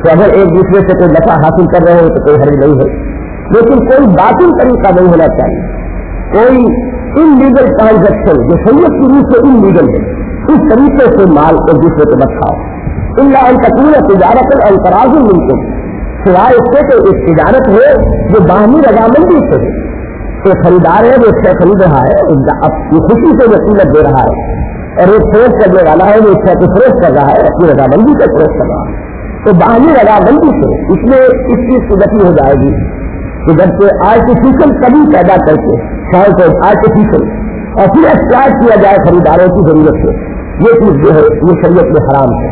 تو اگر ایک دوسرے سے کوئی نفع حاصل کر رہے ہو تو کوئی حرج نہیں ہے، لیکن کوئی باطل طریقہ نہیں ہونا چاہیے، کوئی ان لیگل ٹرانزیکشن جو شریعت کی روح سے ان لیگل ہے اس طریقے سے مال ایک دوسرے کو مت کھاؤ۔ اللہ ان تکون تجارت الفراز ملکم، سوائے اس سے کہ ایک تجارت ہے جو باہمی رضامندی سے ہے، ایک خریدار ہے وہ اس سے خرید رہا ہے، اپنی خوشی سے وہ قیمت دے رہا ہے، اور ایک فروخت کرنے والا ہے وہ اس سے فروخت کر رہا ہے، اپنی رضامندی سے فروخت کر رہا ہے، تو باہمی رضامندی سے اس میں اس چیز کی گتی ہو جائے گی کہ جب سے آرٹیفیشل کمی پیدا کر کے شاید کو آرٹیفیشل اور پھر اختیار کیا جائے خریداروں کی ضرورت سے، یہ چیز جو ہے یہ شریعت میں حرام ہے۔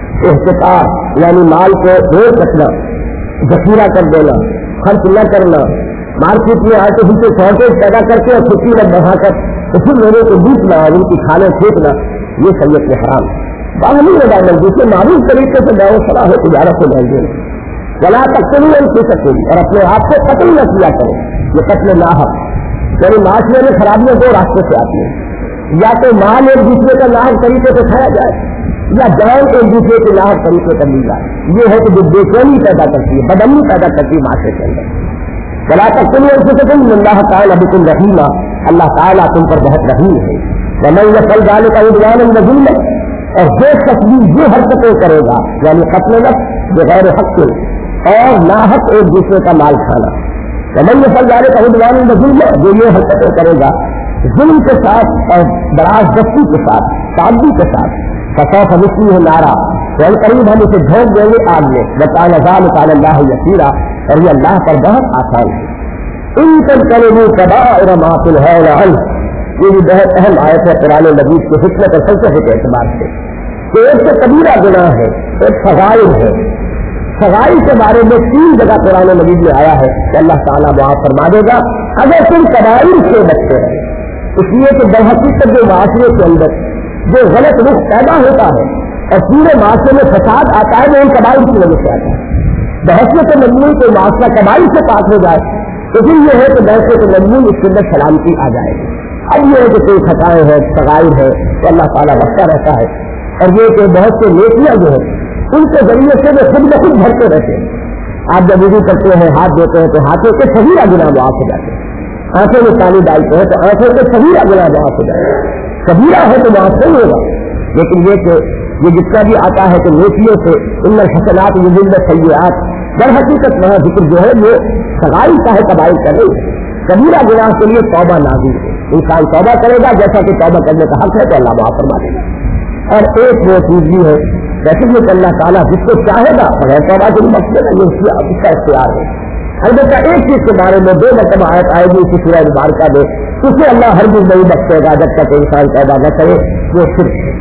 احتکار یعنی مال کو روک رکھنا، ذخیرہ کر دینا، خرچ نہ کرنا، مارکیٹ میں آرٹیفیشل شارٹیج پیدا کر کے اور چھٹی میں بڑھا کر تو پھر لوگوں کو لوٹنا اور ان کی کھالیں پھینکنا، یہ شریعت میں حرام ہے۔ باہمی رضامندی سے معروف طریقے سے بیع و شرا ہو، تجارت کو لین دین، ولا تقتلوا انفسکم، اور اپنے آپ کو قتل نہ کیا کرو، یہ قتل ناحق، یعنی معاشرے میں خرابیاں دو راستے سے آتی ہیں، یا تو مال ایک دوسرے کا ناحق طریقے سے کھایا جائے یا جان ایک دوسرے کے ناحق طریقے پر لی جائے، یہ ہے کہ جو بے چینی پیدا کرتی ہے، بدامنی پیدا کرتی ہے معاشرے کے اندر۔ ولا تقتلوا انفسکم ان اللہ تعالی بکم رحیم، اللہ تعالیٰ تم پر بہت رحیم ہے۔ ومن یفعل ذلک عدوانا وظلما، اور جو شخص بھی یہ حرکتیں کرے گا یعنی قتل نفس بغیر حق اور ناحق ایک دوسرے کا مال کھانا، ومن یفعل ذلک عدوانا وظلما، جو یہ حرکتیں کرے گا ظلم کے ساتھ اور دراز دستی کے ساتھ، تعدی کے ساتھ، فسوف نصلیہ نارا، تو قریب ہم اسے جھونک دیں گے آگ میں، وکان ذلک علی اللہ یسیرا، اور یہ اللہ پر بہت آسان ہے۔ ان تجتنبوا کبائر ما تنہون عنہ، یہ بھی بہت اہم آیت ہے قرآن مجید کی حکمت اور فلسفے کے اعتبار سے، کہ ایک تو کبیرہ گناہ ہے، ایک فضائل ہے۔ فضائل کے بارے میں تین جگہ قرآن مجید میں آیا ہے کہ اللہ تعالیٰ معاف فرما دے گا اگر تم کبائر سے بچتے رہے، اس لیے کہ درحقیقت جو معاشرے کے اندر جو غلط رخ پیدا ہوتا ہے اور پورے معاشرے میں فساد آتا ہے وہ ان کبائر کی وجہ سے آتا ہے۔ بحثیت مجموعی کو معاشرہ کبائر سے پاک ہو جائے تو پھر یہ ہے کہ بحثیت مجموعی اس کے اندر سلامتی آ جائے گی۔ اب یہ ہے کہ کوئی خطائیں ہیں، فضائل ہے تو اللہ تعالیٰ رکھتا رہتا ہے، اور یہ کہ بہت سے نیکیاں جو ہیں ان کے ذریعے سے وہ خود بخود بھرتے رہتے ہیں۔ آپ جب وضو کرتے ہیں، ہاتھ دھوتے ہیں تو ہاتھوں کے صغیرہ گناہ معاف ہو جاتے ہیں، آنکھوں میں پانی ڈالتے ہیں تو آنکھوں کے صغیرہ گناہ معاف ہو جاتے ہیں، کبیرہ ہے تو معاف نہیں ہوگا، لیکن یہ کہ یہ جتنا بھی آتا ہے کہ نیکیوں سے ان الحسنات یذهبن السیئات، در حقیقت وہاں ذکر جو ہے وہ صغائر کا ہے، کبائر کا نہیں۔ کبیرہ گناہ کے لیے توبہ نازل ہے، انسان توبہ کرے گا جیسا کہ توبہ کرنے کا حق ہے تو اللہ معاف فرما دے گا۔ اور ایک وہ چیز بھی ہے جیسے کہ اللہ تعالیٰ جس کو چاہے گا بغیر توبہ کے مقصد ہے، یہ اس کا اختیار ہے۔ البتہ ایک چیز کے بارے میں دو مرتبہ آیت آئے گی اسی سورہ مبارکہ میں، اسے اللہ ہرگز نہیں بخشے گا جب تک انسان توبہ نہ کرے، وہ شرک ہے۔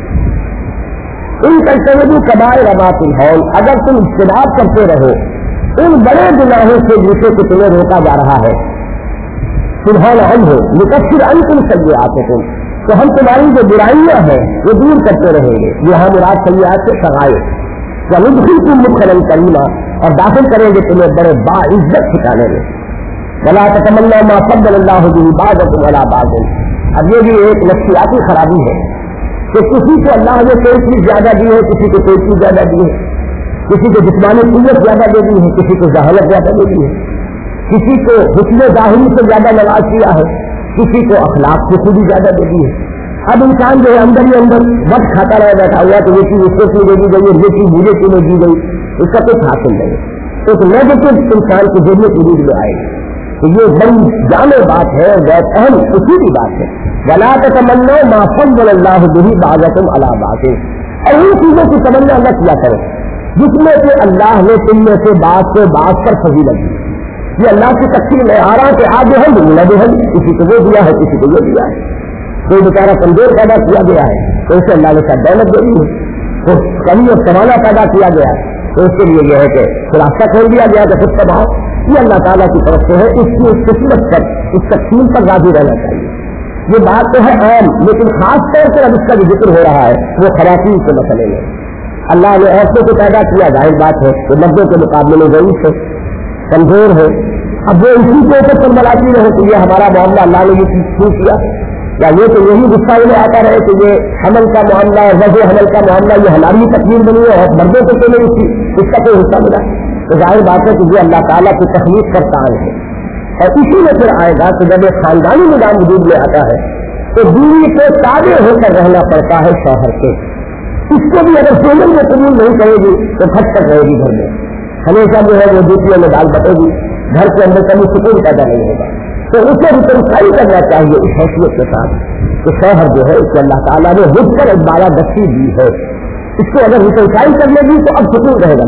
ان تجتنبوا کبائر ما تنہون، اگر تم اجتناب کرتے رہو ان بڑے گناہوں سے جسے کہ تمہیں روکا جا رہا ہے، تنہون عنہ نکفر عنکم سیئاتکم، تو ہم تمہاری جو برائیاں ہیں وہ دور کرتے رہیں گے، یہ ہم مراد سیئات سے صغائر، وندخلکم مدخلا کریما، اور داخل کریں گے تمہیں بڑے باعزت ٹھکانے میں۔ ولا تتمنوا ما فضل اللہ به بعضکم علی بعض، اب یہ بھی ایک نفسیاتی خرابی ہے کہ کسی کو اللہ نے کوئی چیز زیادہ دی ہے، کسی کو کوئی چیز زیادہ دی ہے، کسی کو جسمانی قوت زیادہ دے دی ہے، کسی کو ذہانت زیادہ دے دی ہے، کسی کو حسن ظاہری سے زیادہ نواز کیا ہے، کسی کو اخلاق کی خوبی زیادہ دے دی ہے۔ اب انسان جو ہے اندر ہی اندر وقت کھاتا رہ بیٹھا ہوا کہ یہ چیز اس کو کیوں دے دی گئی، یہ چیز مجھے کیوں دی گئی، اس کا کچھ حاصل نہیں ہے، ایک نیگیٹو انسان کے ذریعے کی روز میں آئے گی، تو یہ بڑی جامع بات ہے اور بہت اہم اصولی بات ہے۔ ولا تتمنوا ما فضل اللہ به بعضکم علی بعض، اور ان چیزوں کی تمنا نہ کیا کرو جس میں سے اللہ نے تم میں سے بعض سے بعض پر فضیلت دی۔ یہ اللہ کی تقسیم ہے، آ رہا کہ آگے ہم لگے ہم کسی کو وہ دیا ہے، کسی کو یہ دیا ہے، کوئی بیچارہ کمزور پیدا کیا گیا ہے تو اسے اللہ نے شاید دولت دے دی ہے، تو کمی اور سوانا پیدا کیا گیا ہے تو اس کے لیے یہ ہے کہ راستہ کھول دیا گیا کہ خود تباہ، یہ اللہ تعالیٰ کی طرف سے ہے، اس کی اس قسمت پر اس تقسیم پر راضی رہنا چاہیے۔ یہ بات تو ہے عام، لیکن خاص طور پر اب اس کا جو ذکر ہو رہا ہے وہ خواتین کے مسئلے میں۔ اللہ نے عورتوں کو پیدا کیا، ظاہر بات ہے کہ مردوں کے مقابلے میں ضعیف ہے، کمزور ہے، اب وہ اسی کے اوپر سنبھلاتی رہے تو یہ ہمارا معاملہ اللہ نے یہ چیز کیوں کیا، یا یہ تو یہی غصہ انہیں آتا رہے کہ یہ حمل کا معاملہ اور وضع حمل کا معاملہ یہ حلالی تکمیل بنی ہے اور مردوں کو تو نہیں اس کا کوئی حصہ ملا. تو ظاہر بات ہے کہ یہ اللہ تعالیٰ کی تخلیق کا کام ہے. اور اسی میں پھر آئے گا کہ جب ایک خاندانی نظام وجود میں آتا ہے تو بیوی کو تابع ہو کر رہنا پڑتا ہے شوہر کے. اس کو بھی اگر سولن میں قبول نہیں کرے گی تو پھٹ تک رہے گی گھر میں, ہمیشہ جو ہے وہ دوسروں میں ڈال بٹے گی, گھر کے اندر کبھی سکون پیدا نہیں ہوگا. تو اسے بھی تنخواہی کرنا چاہیے اس حیثیت کے ساتھ کہ شوہر جو ہے اس کو اللہ تعالیٰ نے رک کر ایک بالا دستی دی ہے, اس کو اگر رسائی کر لے گی تو اب سکون رہے گا.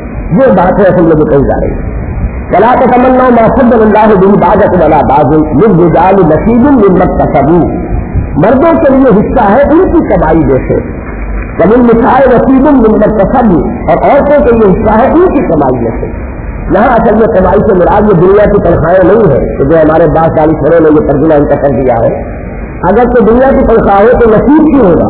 یہ بات ہے اصل میں جو کہی جا رہی ہے. ولا تتمنوا ما فضل الله به بعضكم على بعض للرجال نصيب مما اكتسبوا, مردوں کے لیے حصہ ہے ان کی کمائی جیسے, وللنساء نصيب مما اكتسبوا, اور عورتوں کے لیے حصہ ہے ان کی کمائی جیسے. یہاں اصل میں کمائی سے مراد یہ دنیا کی تنخواہیں نہیں ہے کہ جو ہمارے باس داری چھوڑے نے یہ ترجمہ ان کا کر دیا ہے. اگر تو دنیا کی تنخواہ ہو تو نصیب کیوں ہوگا,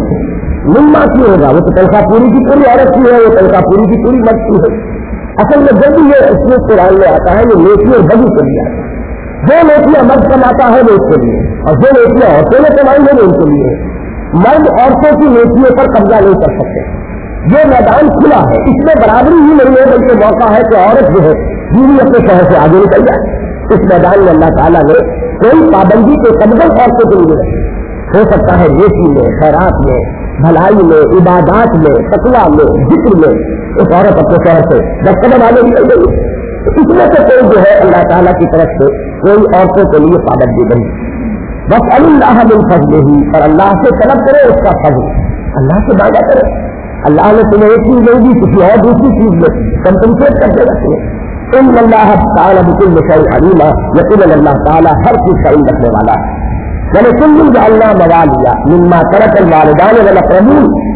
مما کیوں ہوگا, وہ تو تنخواہ پوری کی پوری عورت کی ہے, وہ تنخواہ پوری کی پوری مرد کی ہے. اصل میں جب بھی یہ اس میں قرآن میں آتا ہے یہ نیکی اور بدی کے لیے آتا ہے. جو نیکیاں مرد کماتا ہے وہ اس کے لیے, اور جو نیکیاں عورتوں نے کمائی ہے وہ ان کے لیے. مرد عورتوں کی نیکیوں پر قبضہ نہیں کر سکتے. یہ میدان کھلا ہے, اس میں برابری ہی نہیں ہے بلکہ موقع ہے کہ عورت جو ہے بیوی اپنے شوہر سے آگے نکل جائے. اس میدان میں اللہ تعالیٰ نے کوئی پابندی کے قدم عورتوں کے لیے رکھی. ہو سکتا ہے نیکی میں, خیرات میں, بھلائی میں, عبادات میں, تقویٰ میں, ذکر میں اس عورت اپنے شوہر سے جب قدم آگے نکل گئی. اس میں سے کوئی جو ہے اللہ تعالیٰ کی طرف سے کوئی عورتوں کے لیے پابندی نہیں. بس اللہ من فضلہ ہی, اور اللہ سے طلب کرے اس کا فضل, اللہ سے مانگا کرے. اللہ نے تمہیں ایک چیز نہیں دی, کسی اور دوسری چیز میں کمپنسیٹ کر دے گا تمہیں. ان اللہ تعالیٰ بکل شیء علیم, یقیناً اللہ تعالیٰ ہر چیز کا علم رکھنے والا ہے. ولکل جعلنا موالیہ مما ترک الوالدان والاقربون,